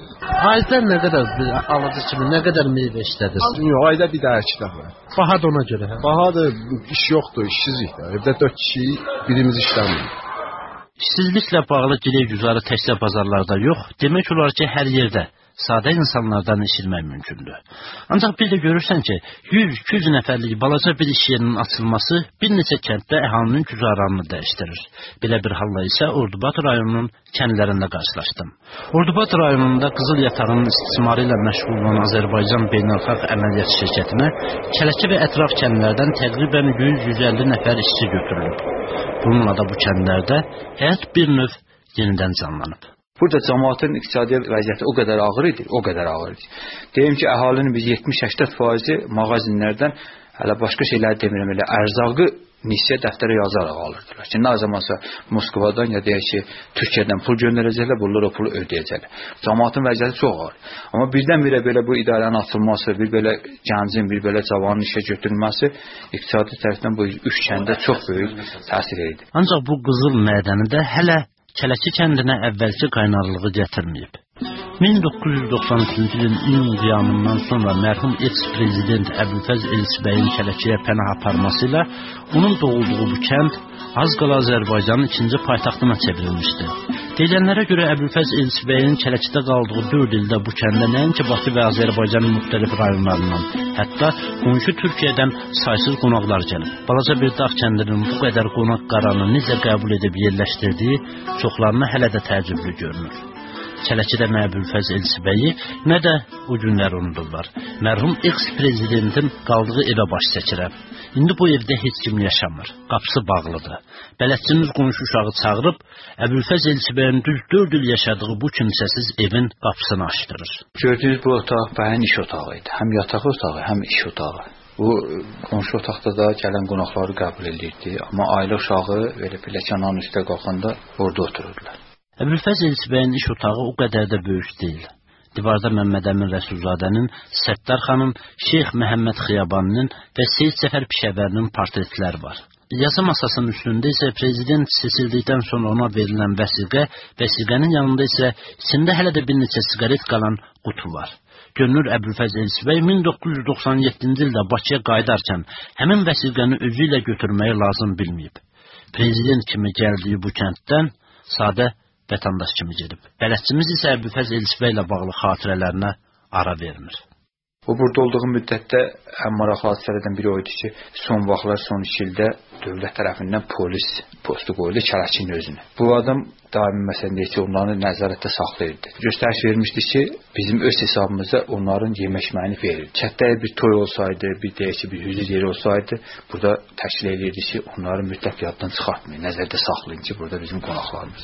Ayda nə qədər alıcı kimi, nə qədər meyvə işlədir? Yox, ayda bir daha iki dəfə. Baha da ona görə, hə? Baha da iş yoxdur, işsizlik də. Evdə dörd kişi, birimiz işləmir. İşsizliklə bağlı giləy güzarı təkcə bazarlarda yox, demək olar ki, hər yerdə sadə insanlardan eşitmək mümkündür. Ancaq bir də görürsən ki, yüz iki yüz nəfərlik balaca bir iş yerinin açılması bir neçə kənddə əhalinin güzaranını dəyişdirir. Belə bir halla isə Ordubad rayonunun kəndlərində qarşılaşdım. Ordubad rayonunda qızıl yatağının istismarı ilə məşğul olan Azərbaycan Beynəlxalq Əməliyyat Şirkətinə Kələki və ətraf kəndlərdən təqribən yüz yüz əlli nəfər işçi götürülüb. Bununla da bu kəndlərdə həyat bir növ yenidən canlanıb. Burada cəmaatın iqtisadi vəziyyəti o qədər ağır idi, o qədər ağır idi. Deyim ki, əhalinin biz yetmiş səksən faizi mağazinlərdən, hələ başqa şeyləri demirəm, elə ərzağı nisyə dəftərə yazaraq alırdılar ki, nə zamansa Moskvadan ya deyək ki, Türkiyədən pul göndərəcəklər, bunlar o pulu ödəyəcəklər. Cəmaatın vəziyyəti çox ağır. Amma birdən-birə belə bu idarənin açılması, bir belə gəncin, bir belə cavanın işə götürülməsi iqtisadi tərəfdən bu üç kəndə çox böyük təsir edir. Ancaq bu qızıl mədəni də hələ Kələki kəndinə əvvəlki qaynarlığı gətirməyib. min doqquz yüz doxsan üçüncü ilin iyun qiyamından sonra mərhum eks-prezident Əbülfəz Elçibəyin Kələkiyə pənah aparması ilə onun doğulduğu bu kənd az qala Azərbaycanın ikinci paytaxtına çevrilmişdi. Deyilənlərə görə Əbülfəz Elçibəyin Kələkidə qaldığı dörd ildə bu kəndə nəinki Bakı və Azərbaycanın müxtəlif rayonlarından, hətta qonşu Türkiyədən saysız qonaqlar gəlib. Balaca bir dağ kəndinin bu qədər qonaq qaranı necə qəbul edib yerləşdirdiyi çoxlarına hələ də təəccüblü görünür. Kələkidə nə Əbülfəz Elçibəyi, nə də o günlər unudurlar. Mərhum eks-prezidentin qaldığı evə baş çəkirəm. İndi bu evdə heç kim yaşamır. Qapısı bağlıdır. Bələdçimiz qonşu uşağı çağırıb, Əbülfəz Elçibəyin düz dörd il yaşadığı bu kimsəsiz evin qapısını açdırır. Gördüyünüz bu otaq bəyin iş otağı idi. Həm yataq otağı, həm iş otağı. Bu qonşu otaqda da gələn qonaqları qəbul edirdi. Amma ailə uşağı belə pilləkənanın üstə qalxanda orada otururdular. Əbülfəz Elçibəyin iş otağı o qədər də böyük deyil. Divarda Məmməd Əmin Rəsulzadənin, Səttar xanın, Şeyx Məhəmməd Xiyabaninin və Seyid Səfər Pişəvərinin portretləri var. Yazı masasının üstündə isə prezident seçildikdən sonra ona verilən vəsiqə, vəsiqənin yanında isə içində hələ də bir neçə siqaret qalan qutu var. Görünür Əbülfəz Elçibəy min doqquz yüz doxsan yeddinci ildə Bakıya qayıdarkən həmin vəsiqəni özü ilə götürməyi lazım bilməyib. Prezident kimi gəldiyi bu kənddən sadə vətəndaş kimi gedib. Bələdçimiz isə Əbülfəz Elçibəy ilə bağlı xatirələrinə ara vermir. O burada olduğu müddətdə ən maraqlı hadisələrdən biri o idi ki, son vaxtlar, son iki ildə dövlət tərəfindən polis postu qoyuldu Kələkinin özünə. Bu adam daimi məsələn ki, onları nəzarətdə saxlayırdı. Göstəriş vermişdi ki, bizim öz hesabımıza onların yemək-məyini verir. Kətdə bir toy olsaydı, bir deyək ki, bir hüzür yeri olsaydı, burada təşkil edirdi ki, onları mütləq yaddan çıxartmayın, nəzərdə saxlayın ki, burada bizim qonaqlarımız.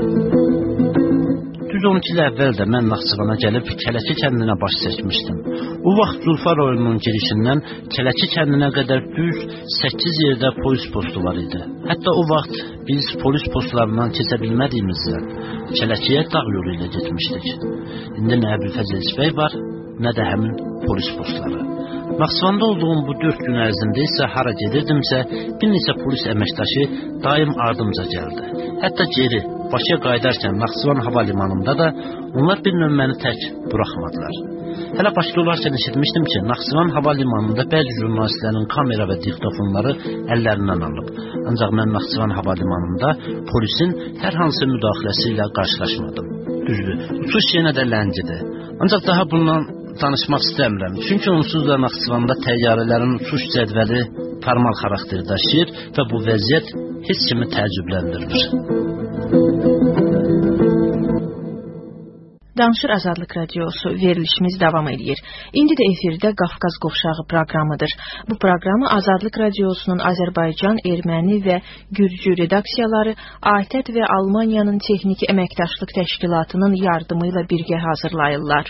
düz on iki il əvvəl də mən Naxçıvana gəlib Kələki kəndinə baş çəkmişdim. O vaxt Zulfa rayonunun girişindən Kələki kəndinə qədər düz səkkiz yerdə polis postu var idi. Hətta o vaxt biz polis postlarından keçə bilmədiyimizdən Kələkiyə dağ yolu ilə getmişdik. İndi nə Əbülfəz Elçibəy var, nə də həmin polis postları. Naxçıvanda olduğum bu dörd gün ərzində isə hara gedirdimsə, bir neçə polis əməkdaşı daim ardımca gəldi. Hətta geri Bakıya qayıdarkən Naxçıvan hava limanında da onlar bir növ məni tək buraxmadılar. Hələ Bakıda olarkən eşitmişdim ki, Naxçıvan hava limanında bəzi jurnalistlərin kamera və diktofonları əllərindən alıb. Ancaq mən Naxçıvan hava limanında polisin hər hansı müdaxiləsi ilə qarşılaşmadım. Düzdür, uçuş yenə də ləngidir. Ancaq daha bundan danışmaq istəmirəm. Çünki onsuz da Naxçıvanda təyyarələrin uçuş cədvəli formal xarakter daşıyır və bu vəziyyət heç kimi təəccübləndirmir. Danışır Azadlıq Radiosu verilişimiz davam edir. İndi də efirdə Qafqaz Qovşağı proqramıdır. Bu proqramı Azadlıq Radiosunun Azərbaycan, Erməni və Gürcü redaksiyaları A T E T və Almaniyanın Texniki Əməkdaşlıq Təşkilatının yardımı ilə birgə hazırlayırlar.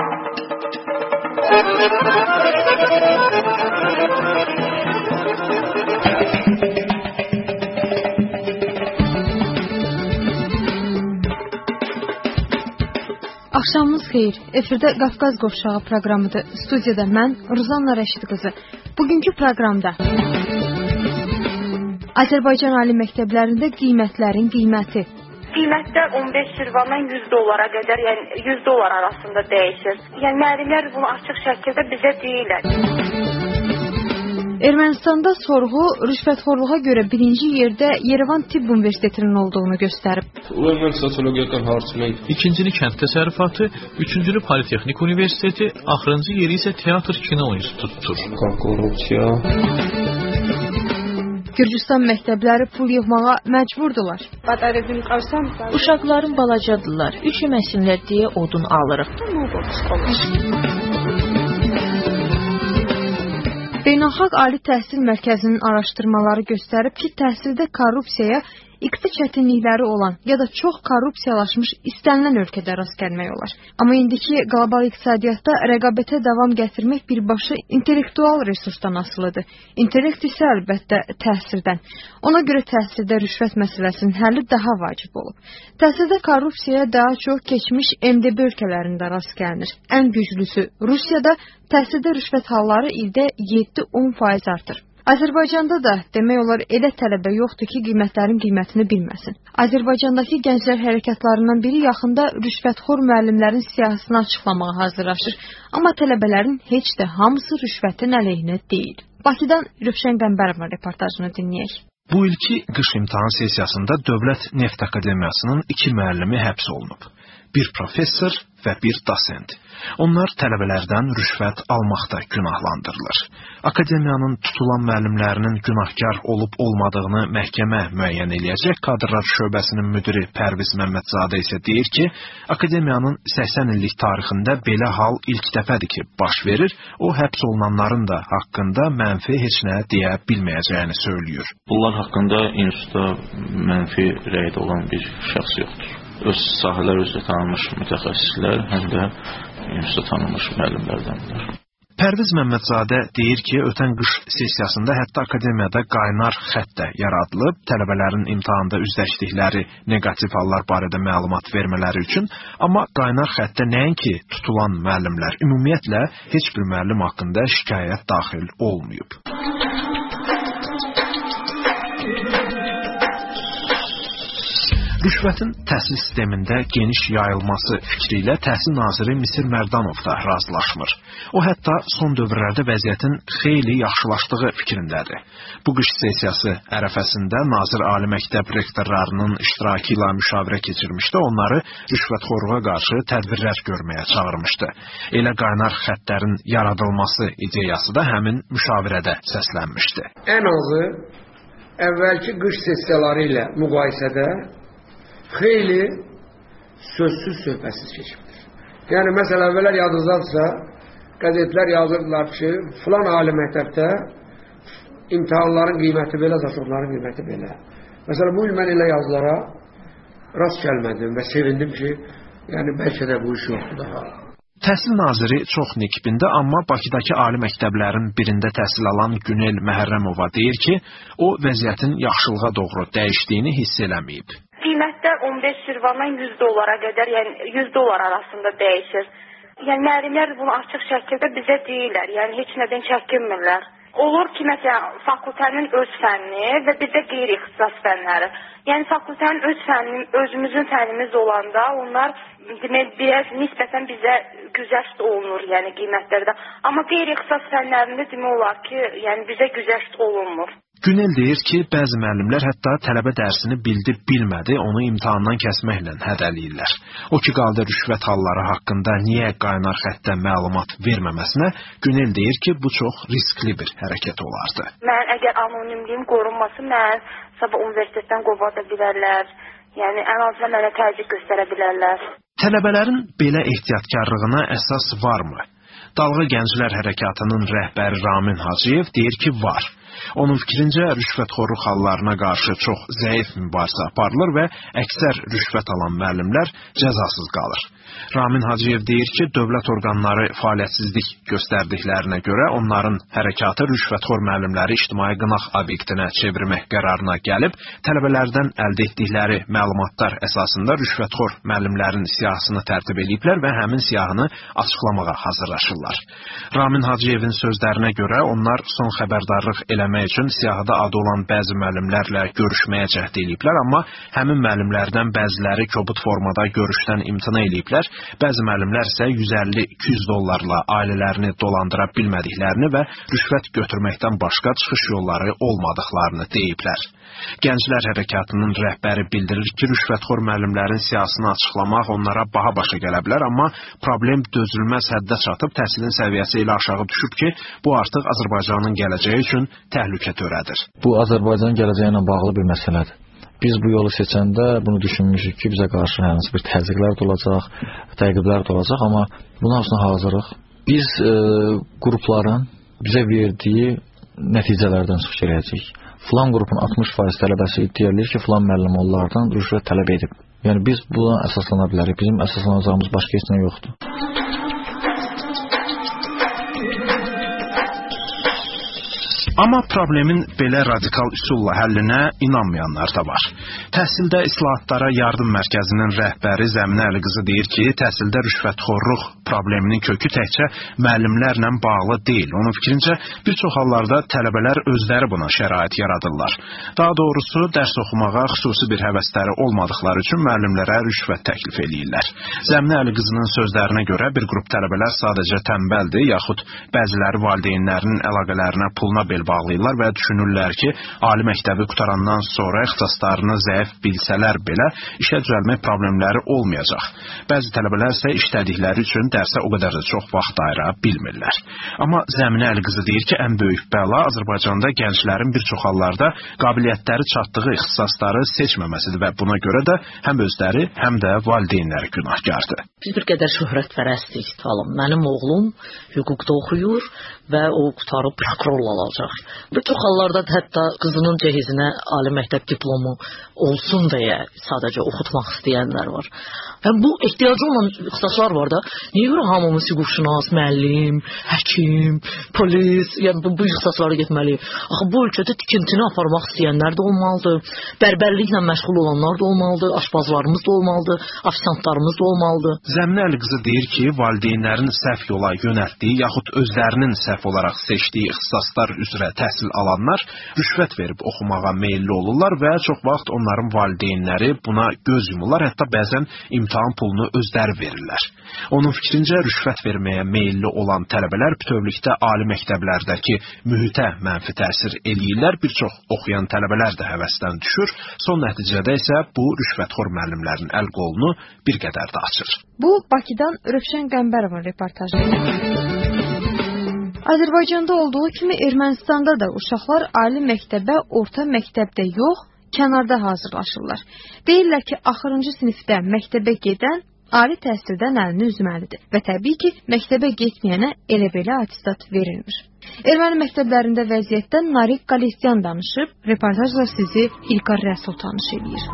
Axşamınız xeyir. Efirdə Qafqaz Qovşağı proqramıdır. Studiyada mən, Ruzanna Rəşid qızı. Bugünkü proqramda Azərbaycan ali məktəblərində qiymətlərin qiyməti. Qiymətlər on beş şirvandan yüz dollara qədər, yəni yüz dollar arasında dəyişir. Yəni müəllimlər bunu açıq şəkildə bizə deyirlər. Ermənistanda sorğu rüşvətxorluğa görə birinci yerdə Yerevan Tibb Universitetinin olduğunu göstərib. İkincili kənd təsərrüfatı, üçüncülü Politexnik Universiteti, axırıncı yeri isə Teatr Kino İnstitutudur. Gürcüstan məktəbləri pul yığmağa məcburdular. Uşaqların balacadırlar, üşüməsinlər deyə odun alırıq. Beynəlxalq Ali Təhsil Mərkəzinin araşdırmaları göstərib ki, təhsildə korrupsiyaya iqtisadi çətinlikləri olan ya da çox korrupsiyalaşmış istənilən ölkədə rast gəlmək olar. Amma indiki qlobal iqtisadiyyatda rəqabətə davam gətirmək birbaşa intellektual resursdan asılıdır. İntellekt isə əlbəttə təhsildən. Ona görə təhsildə rüşvət məsələsinin həlli daha vacib olub. Təhsildə korrupsiyaya daha çox keçmiş M D B ölkələrində rast gəlinir. Ən güclüsü Rusiyada təhsildə rüşvət halları ildə yeddi on faiz artır. Azərbaycanda da demək olar elə tələbə yoxdur ki, qiymətlərin qiymətini bilməsin. Azərbaycandakı gənclər hərəkatlarından biri yaxında rüşvətxor müəllimlərin siyahısını açıqlamağa hazırlaşır. Amma tələbələrin heç də hamısı rüşvətin əleyhinə deyil. Bakıdan Rövşən Qəmbərova reportajını dinləyək. Bu ilki qış imtahan sessiyasında Dövlət Neft Akademiyasının iki müəllimi həbs olunub. Bir professor və bir dosent. Onlar tələbələrdən rüşvət almaqda günahlandırılır. Akademiyanın tutulan müəllimlərinin günahkar olub-olmadığını məhkəmə müəyyən eləyəcək. Kadrlar şöbəsinin müdiri Pərviz Məmmədzadə isə deyir ki, Akademiyanın səksən illik tarixində belə hal ilk dəfədir ki, baş verir. O, həbs olunanların da haqqında mənfi heç nə deyə bilməyəcəyini söylüyor. Bunlar haqqında institutda mənfi rəydə olan bir şəxs yoxdur. Öz sahələr özü tanınmış mütəxəssislər, həm də institutda tanınmış müəllimlərdəndirlər. Pərviz Məmmədzadə deyir ki, ötən qış sessiyasında hətta akademiyada qaynar xətt də yaradılıb, tələbələrin imtahanda üzləşdikləri negativ hallar barədə məlumat vermələri üçün, amma qaynar xəttdə nəinki tutulan müəllimlər, ümumiyyətlə heç bir müəllim haqqında şikayət daxil olmayıb. Rüşvətin təhsil sistemində geniş yayılması fikri ilə Təhsil naziri Misir Mərdanov da razılaşmır. O, hətta son dövrlərdə vəziyyətin xeyli yaxşılaşdığı fikrindədir. Bu qış sessiyası ərəfəsində Nazir Ali Məktəb rektorlarının iştirakı ilə müşavirə keçirmişdi, onları rüşvətxorluğa qarşı tədbirlər görməyə çağırmışdı. Elə qaynar xəttlərin yaradılması ideyası da həmin müşavirədə səslənmişdi. Ən azı əvvəlki qış sessiyaları ilə müqayisədə xeyli sözsüz söhbətsiz keçibdir. Yəni, məsələn, əvvələr yadınızdadırsa, qəzetlər yazırdılar ki, filan ali məktəbdə imtahanların qiyməti belə, zasobların qiyməti belə. Məsələn, bu il mən elə yazılara rast gəlmədim və sevindim ki, yəni bəlkə də bu iş yoxdur daha. Təhsil naziri çox nikbində, amma Bakıdakı ali məktəblərin birində təhsil alan Günel Məhərrəmova deyir ki, o vəziyyətin yaxşılığa doğru dəyişdiyini hiss eləməyib. Qiymətlər on beş şirvandan yüz dollara qədər, yəni yüz dollar arasında dəyişir. Yəni müəllimlər bunu açıq şəkildə bizə deyirlər, yəni heç nədən çəkinmirlər. Olur ki, məsələn, fakültənin öz fənni və bir də qeyri-ixtisas fənləri. Yəni fakültənin öz fənni, özümüzün fənnimiz olanda onlar demək, biraz nisbətən bizə güzəşt olunur, yəni qiymətlərdə. Amma qeyri-ixtisas fənlərində demək olar ki, yəni bizə güzəşt olunmur. Günel deyir ki, bəzi müəllimlər hətta tələbə dərsini bildi, bilmədi, onu imtahandan kəsməklə hədəliyirlər. O ki, qaldı rüşvət halları haqqında niyə qaynar xəttə məlumat verməməsinə, Günel deyir ki, bu çox riskli bir hərəkət olardı. Mən əgər anonimliyim qorunması, mən sabah universitetdən qovada bilərlər, yəni ən azından mənə təzyiq göstərə bilərlər. Tələbələrin belə ehtiyatkarlığına əsas varmı? Dalğa Gənclər Hərəkatının rəhbəri Ramin Hacıyev deyir ki, var. Onun fikrincə, rüşvətxorluq hallarına qarşı çox zəif mübarizə aparılır və əksər rüşvət alan müəllimlər cəzasız qalır. Ramin Hacıyev deyir ki, dövlət orqanları fəaliyyətsizlik göstərdiklərinə görə onların hərəkatı rüşvətxor müəllimləri ictimai qınaq obyektinə çevirmək qərarına gəlib, tələbələrdən əldə etdikləri məlumatlar əsasında rüşvətxor müəllimlərin siyahısını tərtib ediblər və həmin siyahını açıqlamağa hazırlaşırlar. Ramin Hacıyevin sözlərinə görə onlar son xəbərdarlıq eləmək üçün siyahıda adı olan bəzi müəllimlərlə görüşməyə cəhd ediblər, amma həmin müəllimlərdən bəziləri kobud formada görüşdən imtina ediblər. Bəzi müəllimlər isə yüz əlli iki yüz dollarla ailələrini dolandıra bilmədiklərini və rüşvət götürməkdən başqa çıxış yolları olmadıqlarını deyiblər. Gənclər Hərəkatının rəhbəri bildirir ki, rüşvətxor müəllimlərin siyasını açıqlamaq onlara baha başa gələ bilər, amma problem dözülməz həddə çatıb, təhsilin səviyyəsi elə aşağı düşüb ki, bu artıq Azərbaycanın gələcəyi üçün təhlükə törədir. Bu Azərbaycanın gələcəyi ilə bağlı bir məsələdir. Biz bu yolu seçəndə bunu düşünmüşük ki, bizə qarşı hansı bir təzyiqlər də olacaq, təqiblər də olacaq, amma buna hamısına hazırıq. Biz e, qrupların bizə verdiyi nəticələrdən çıxış edəcəyik. Filan qrupun altmış faiz tələbəsi iddialayır ki, filan müəllim onlardan rüşvət tələb edib. Yəni biz buna əsaslana bilərik. Bizim əsaslanacağımız başqa heç nə yoxdur. Amma problemin belə radikal üsulla həllinə inanmayanlar da var. Təhsildə İslahatlara Yardım Mərkəzinin rəhbəri Zəminə Əliqızı deyir ki, təhsildə rüşvətxorluq probleminin kökü təkcə müəllimlərlə bağlı deyil. Onun fikrincə, bir çox hallarda tələbələr özləri buna şərait yaradırlar. Daha doğrusu, dərs oxumağa xüsusi bir həvəsləri olmadıqları üçün müəllimlərə rüşvət təklif eləyirlər. Zəminə Əliqızının sözlərinə görə bir qrup tələbələr sadəcə tənbəldir, yaxud bəziləri valideynlərinin əlaqələrinə puluna bel bağlayırlar və düşünürlər ki, ali məktəbi qutarandan sonra ixtisaslarını zəif bilsələr belə işə düzəlmək problemləri olmayacaq. Bəzi tələbələr isə işlədikləri üçün dərsə o qədər də çox vaxt ayıra bilmirlər. Amma Zəminə Əliqızı deyir ki, ən böyük bəla Azərbaycanda gənclərin bir çox hallarda qabiliyyətləri çatdığı ixtisasları seçməməsidir və buna görə də həm özləri, həm də valideynləri günahkardır. Biz bir qədər şöhrətpərəstik. Mənim oğlum hüquqda oxuyur və o qutarıb prokurorluq alacaq. Bir çox hallarda hətta qızının cehizinə ali məktəb diplomu olsun deyə sadəcə oxutmaq istəyənlər var. Yəni bu ehtiyacı olan ixtisaslar var da. Niyə görə hamımız hüquqşünas, müəllim, həkim, polis, yəni bu, bu ixtisaslara getməli? Axı bu ölkədə tikintini aparmaq istəyənlər də olmalıdır, bərbərliklə məşğul olanlar da olmalıdır, aşpazlarımız da olmalıdır, ofisantlarımız da olmalıdır. Zəminə Əliqızı deyir ki, valideynlərin səhv yola yönəltdiyi yaxud özlərinin səhv olaraq seçdiyi ixtisaslar üzrə təhsil alanlar rüşvət verib oxumağa meyilli olurlar və çox vaxt onların valideynləri buna göz yumurlar, hətta bəzən imtahan pulunu özləri verirlər. Onun fikrincə, rüşvət verməyə meyilli olan tələbələr bütövlükdə ali məktəblərdəki mühitə mənfi təsir eləyirlər. Bir çox oxuyan tələbələr də həvəsdən düşür. Son nəticədə isə bu rüşvətxor müəllimlərin əl qolunu bir qədər də açır. Bu, Bakıdan Rövşən Qəmbərovun reportajı. Azərbaycanda olduğu kimi Ermənistanda da uşaqlar ali məktəbə, orta məktəbdə yox, kənarda hazırlaşırlar. Deyirlər ki, axırıncı sinifdə məktəbə gedən ali təhsildən əlini üzməlidir və təbii ki, məktəbə getməyənə elə belə attestat verilmir. Erməni məktəblərində vəziyyətdən Nariq Qalestyan danışıb, reportajla sizi İlqar Rəsul tanış edir.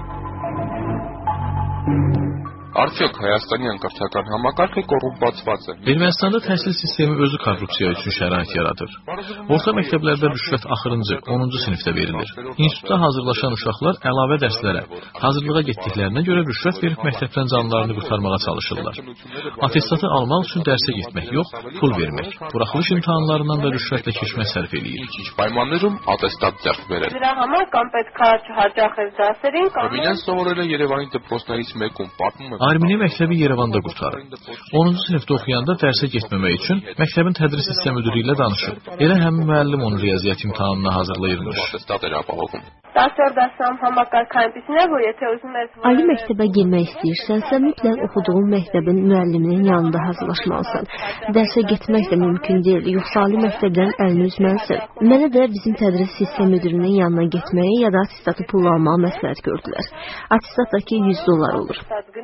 Արդյոք Հայաստանյան կրթական համակարգը կոռումպացված է։ Ermənistanda təhsil sistemi özü korrupsiya üçün şərait yaradır. Orta məktəblərdə rüşvət axırıncı, onuncu sinifdə verilir. İnstitutda hazırlaşan uşaqlar əlavə dərslərə, hazırlığa getdiklərinə görə rüşvət verib məktəbdən canlarını qurtarmağa çalışırlar. Attestatı almaq üçün dərsə getmək yox, pul vermək. Buraxılış imtahanlarından da rüşvətlə keçmək sərf eləyir. Պայմաններում attestat ձեռք բերել։ Դրա համար կամ պետք է հաջախել դասերին, կամ Մինեն սովորել է Երևանի դպրոցներից մեկում, պատմում է։ Armini məktəbi Yerevanda qurtarıb. onuncu sinifdə oxuyanda dərsə getməmək üçün məktəbin tədris hissə müdiri ilə danışıb. Elə həmin müəllim onu riyaziyyat imtahanına hazırlayırmış. dastardasam hamakar kampüsünə bu yeter özüm ezber. Ali məktəbə girmək istəyirsənsə, mütləq oxuduğun məktəbin müəlliminin yanında hazırlaşmalısan. Dərsə getmək də mümkün deyil, yoxsa ali məktəbdən əlini üzməlisən. Mənə də bizim tədris sistem müdirinin yanına getməyi ya da attestatı pul almağı məsləhət gördülər. Attestatdakı yüz dollar olur.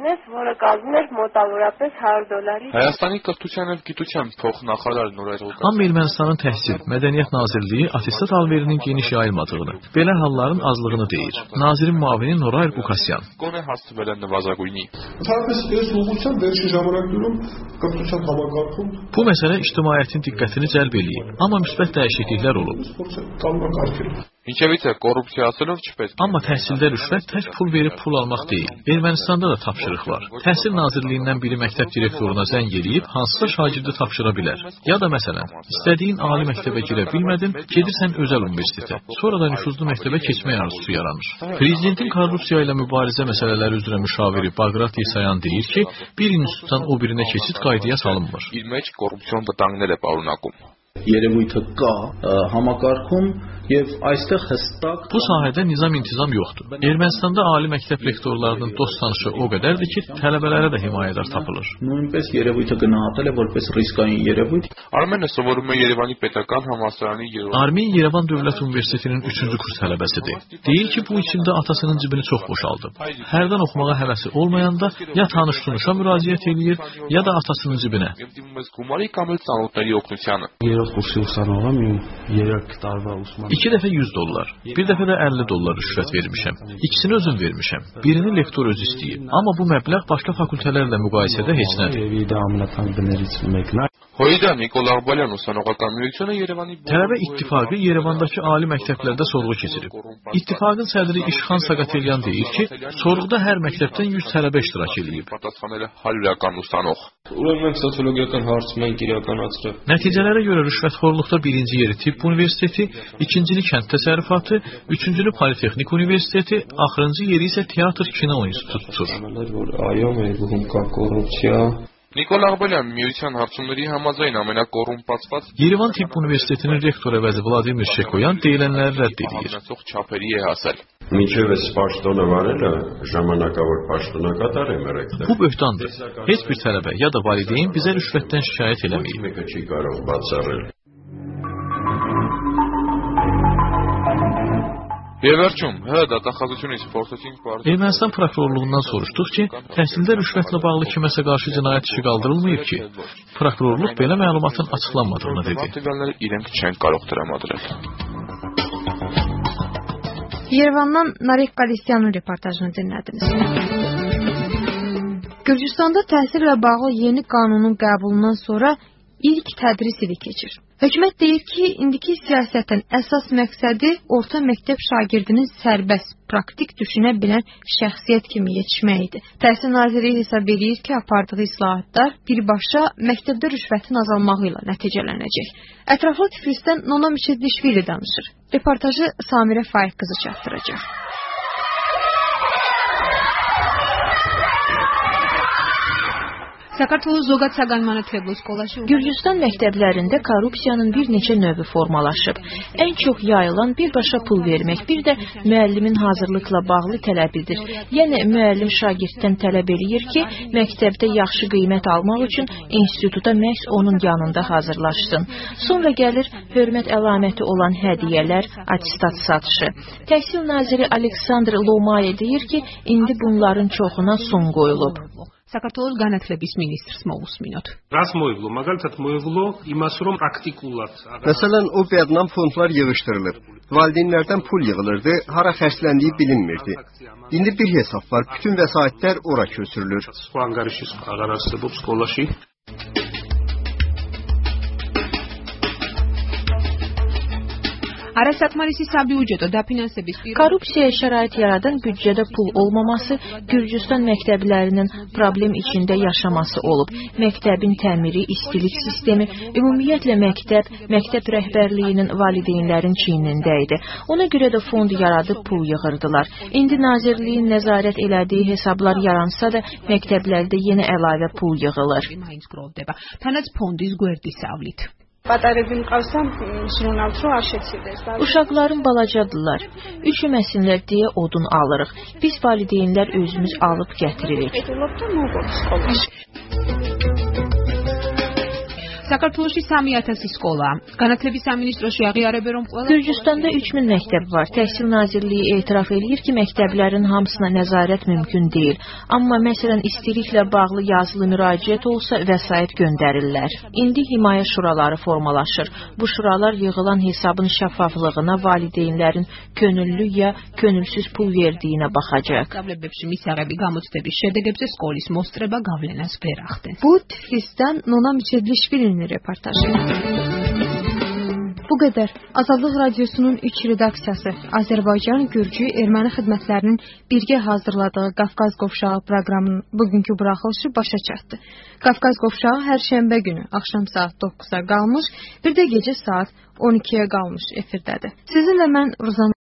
Հայաստանի կրթության և գիտության փոխնախարար Նորայր Ղուկասյան. Amma Ermənistanın Təhsil, Mədəniyyət Nazirliyi attestat alverinin geniş yayılmadığını, belə halların azlığını deyir. Nazirin müavini Nurayr Ղուկասյան. Գոնե հասցվել են նվազագույնի. Bu məsələ ictimaiyyətin diqqətini cəlb eləyib, amma müsbət dəyişikliklər olub. Ինչևից է կոռուպսիացելով չպետք. Amma təhsildə rüşvət tək pul verib pul almaq deyil. Ermənistanda da tapşırıq var. Təhsil Nazirliyindən biri məktəb direktoruna zəng eləyib hansısa şagirdi tapşıra bilər. Ya da məsələn, istədiyin ali məktəbə girə bilmədin, gedirsən özəl universitetə. Sonra da nüfuzlu məktəbə keçmək arzusu yaranır. Prezidentin korrupsiya ilə mübarizə məsələləri üzrə müşaviri Baqrat İsayan deyir ki, bir institutdan o birinə keçid qaydaya salınmır. Իր մեջ կոռուպցիոն վտանգներ է պարունակում. Երևույթը կա համակարգում եւ այստեղ հստակ Bu sahədə nizam-intizam yoxdur. Ermənistanda ali məktəb rektorlarının dost tanışı o qədərdir ki, tələbələrə də himayədar tapılır. Նույնպես երևույթը գնահատել է որպես ռիսկային երևույթ. Armenը սովորում է Երևանի պետական համալսարանի երրորդ. Armen Yerevan Dövlət Universitetinin üçüncü kurs tələbəsidir. Deyir ki, bu içində atasının cibini çox boşaldıb. Hərdən oxumağa həvəsi olmayanda ya tanış-tunuşa müraciət eləyir, ya da atasının cibinə. İki dəfə yüz dollar, bir dəfə də əlli dollar rüşvət vermişəm. İkisini özüm vermişəm. Birini lektor özü istəyib. Amma bu məbləğ başqa fakültələrlə müqayisədə heç nədir. Hoyda Nikola Arbalyan ուսանողական միությունը Երևանի Tələbə İttifaqı Yerevandakı ali məktəblərdə sorğu keçirib. İttifaqın sədri İşxan Saqatelyan deyir ki, sorğuda hər məktəbdən yüz tələbə iştirak edib. Nəticələrə görə rüşvətxorluqda birinci yeri Tibb Universiteti, ikincili Kənd Təsərrüfatı, üçüncülü Politexnik Universiteti, axırıncı yeri isə Teatr Kino İnstitutu tutur. Նիկոլ Աղբալյան միության հարցումների համաձայն ամենակոռումպացված Yerevan Tibb Universitetinin rektor əvəzi Vladimir Şekoyan deyilənləri rədd edir. չափերի է հասել։ Մինչև այս պաշտոնը վարելը ժամանակավոր պաշտոնակատար է մերեկտել։ Bu böhtandır. Heç bir tələbə ya da valideyn bizə rüşvətdən şikayət eləməyib. Մեկը չի կարող բացառել։ Եվերջում, հə դատախազությունից փորձեցինք բարձր։ Ermənistan prokurorluğundan soruşduq ki, təhsildə rüşvətlə bağlı kiməsə qarşı cinayət işi qaldırılmayıb ki, prokurorluq belə məlumatın açıqlanmadığını dedi. Materialları իրենք չեն կարող տրամադրել։ Yerevandan Narek Qalisyanın reportajını dinlədiniz. Gürcüstanda təhsillə bağlı yeni qanunun qəbulundan sonra ilk tədris ili keçir. Hökumət deyir ki, indiki siyasətin əsas məqsədi orta məktəb şagirdinin sərbəst, praktik düşünə bilən şəxsiyyət kimi yetişməyidir. Təhsil Nazirliyi hesab edir ki, apardığı islahatlar birbaşa məktəbdə rüşvətin azalmağı ilə nəticələnəcək. Ətraflı Tiflisdən Nona Miçedişvili danışır. Reportajı Samirə Faiq qızı çatdıracaq. Gürcüstan məktəblərində korrupsiyanın bir neçə növü formalaşıb. Ən çox yayılan birbaşa pul vermək, bir də müəllimin hazırlıqla bağlı tələbidir. Yəni müəllim şagirddən tələb eləyir ki, məktəbdə yaxşı qiymət almaq üçün instituta məhz onun yanında hazırlaşsın. Sonra gəlir hörmət əlaməti olan hədiyyələr, attestat satışı. Təhsil naziri Aleksandr Lomaye deyir ki, indi bunların çoxuna son qoyulub. საქართველოს განათლების მინისტრს მოусმინოთ. Რას მოევლო? მაგალითად მოევლო იმას, რომ პრაქტიკულად. Məsələn, o verdiğindən fondlar yığışdırılır. Valideynlərdən pul yığılırdı, hara xərcləndiyi bilinmirdi. İndi bir hesab var, bütün vəsaitlər ora köçürülür. Სხვა ანგარიში აღარ არსებობს სკოლაში. Korrupsiyaya şərait yaradan büdcədə pul olmaması Gürcüstan məktəblərinin problem içində yaşaması olub. Məktəbin təmiri, istilik sistemi, ümumiyyətlə məktəb, məktəb rəhbərliyinin valideynlərin çiynində idi. Ona görə də fond yaradıb pul yığırdılar. İndi nazirliyin nəzarət elədiyi hesablar yaransa da məktəblərdə yenə əlavə pul yığılır. Uşaqlarım balacadırlar. Üşüməsinlər deyə odun alırıq. Biz valideynlər özümüz alıb gətiririk. საქართველოში სამი ათასი სკოლაა. განათლების სამინისტროში აღიარებენ, რომ ყველა Gürcüstanda üç min məktəb var. Təhsil Nazirliyi etiraf edir ki, məktəblərin hamısına nəzarət mümkün deyil. Amma məsələn istiliklə bağlı yazılı müraciət olsa vəsait göndərirlər. İndi himayə şuraları formalaşır. Bu şuralar yığılan hesabın şəffaflığına valideynlərin könüllü ya könülsüz pul verdiyinə baxacaq. მისაღები გამოცდების შედეგებზე სკოლის მოსწრება გავლენას ვერ ახდენს. Bu Tiflisdən Nona Miçedlişvilinin reportajı. Bu qədər. Azadlıq Radiosunun üç redaksiyası Azərbaycan, Gürcü, Erməni xidmətlərinin birgə hazırladığı Qafqaz Qovşağı proqramının bugünkü buraxılışı başa çatdı. Qafqaz Qovşağı hər şənbə günü axşam saat doqquza qalmış, bir də gecə saat on ikiyə qalmış efirdədir. Sizinlə mən Ruzan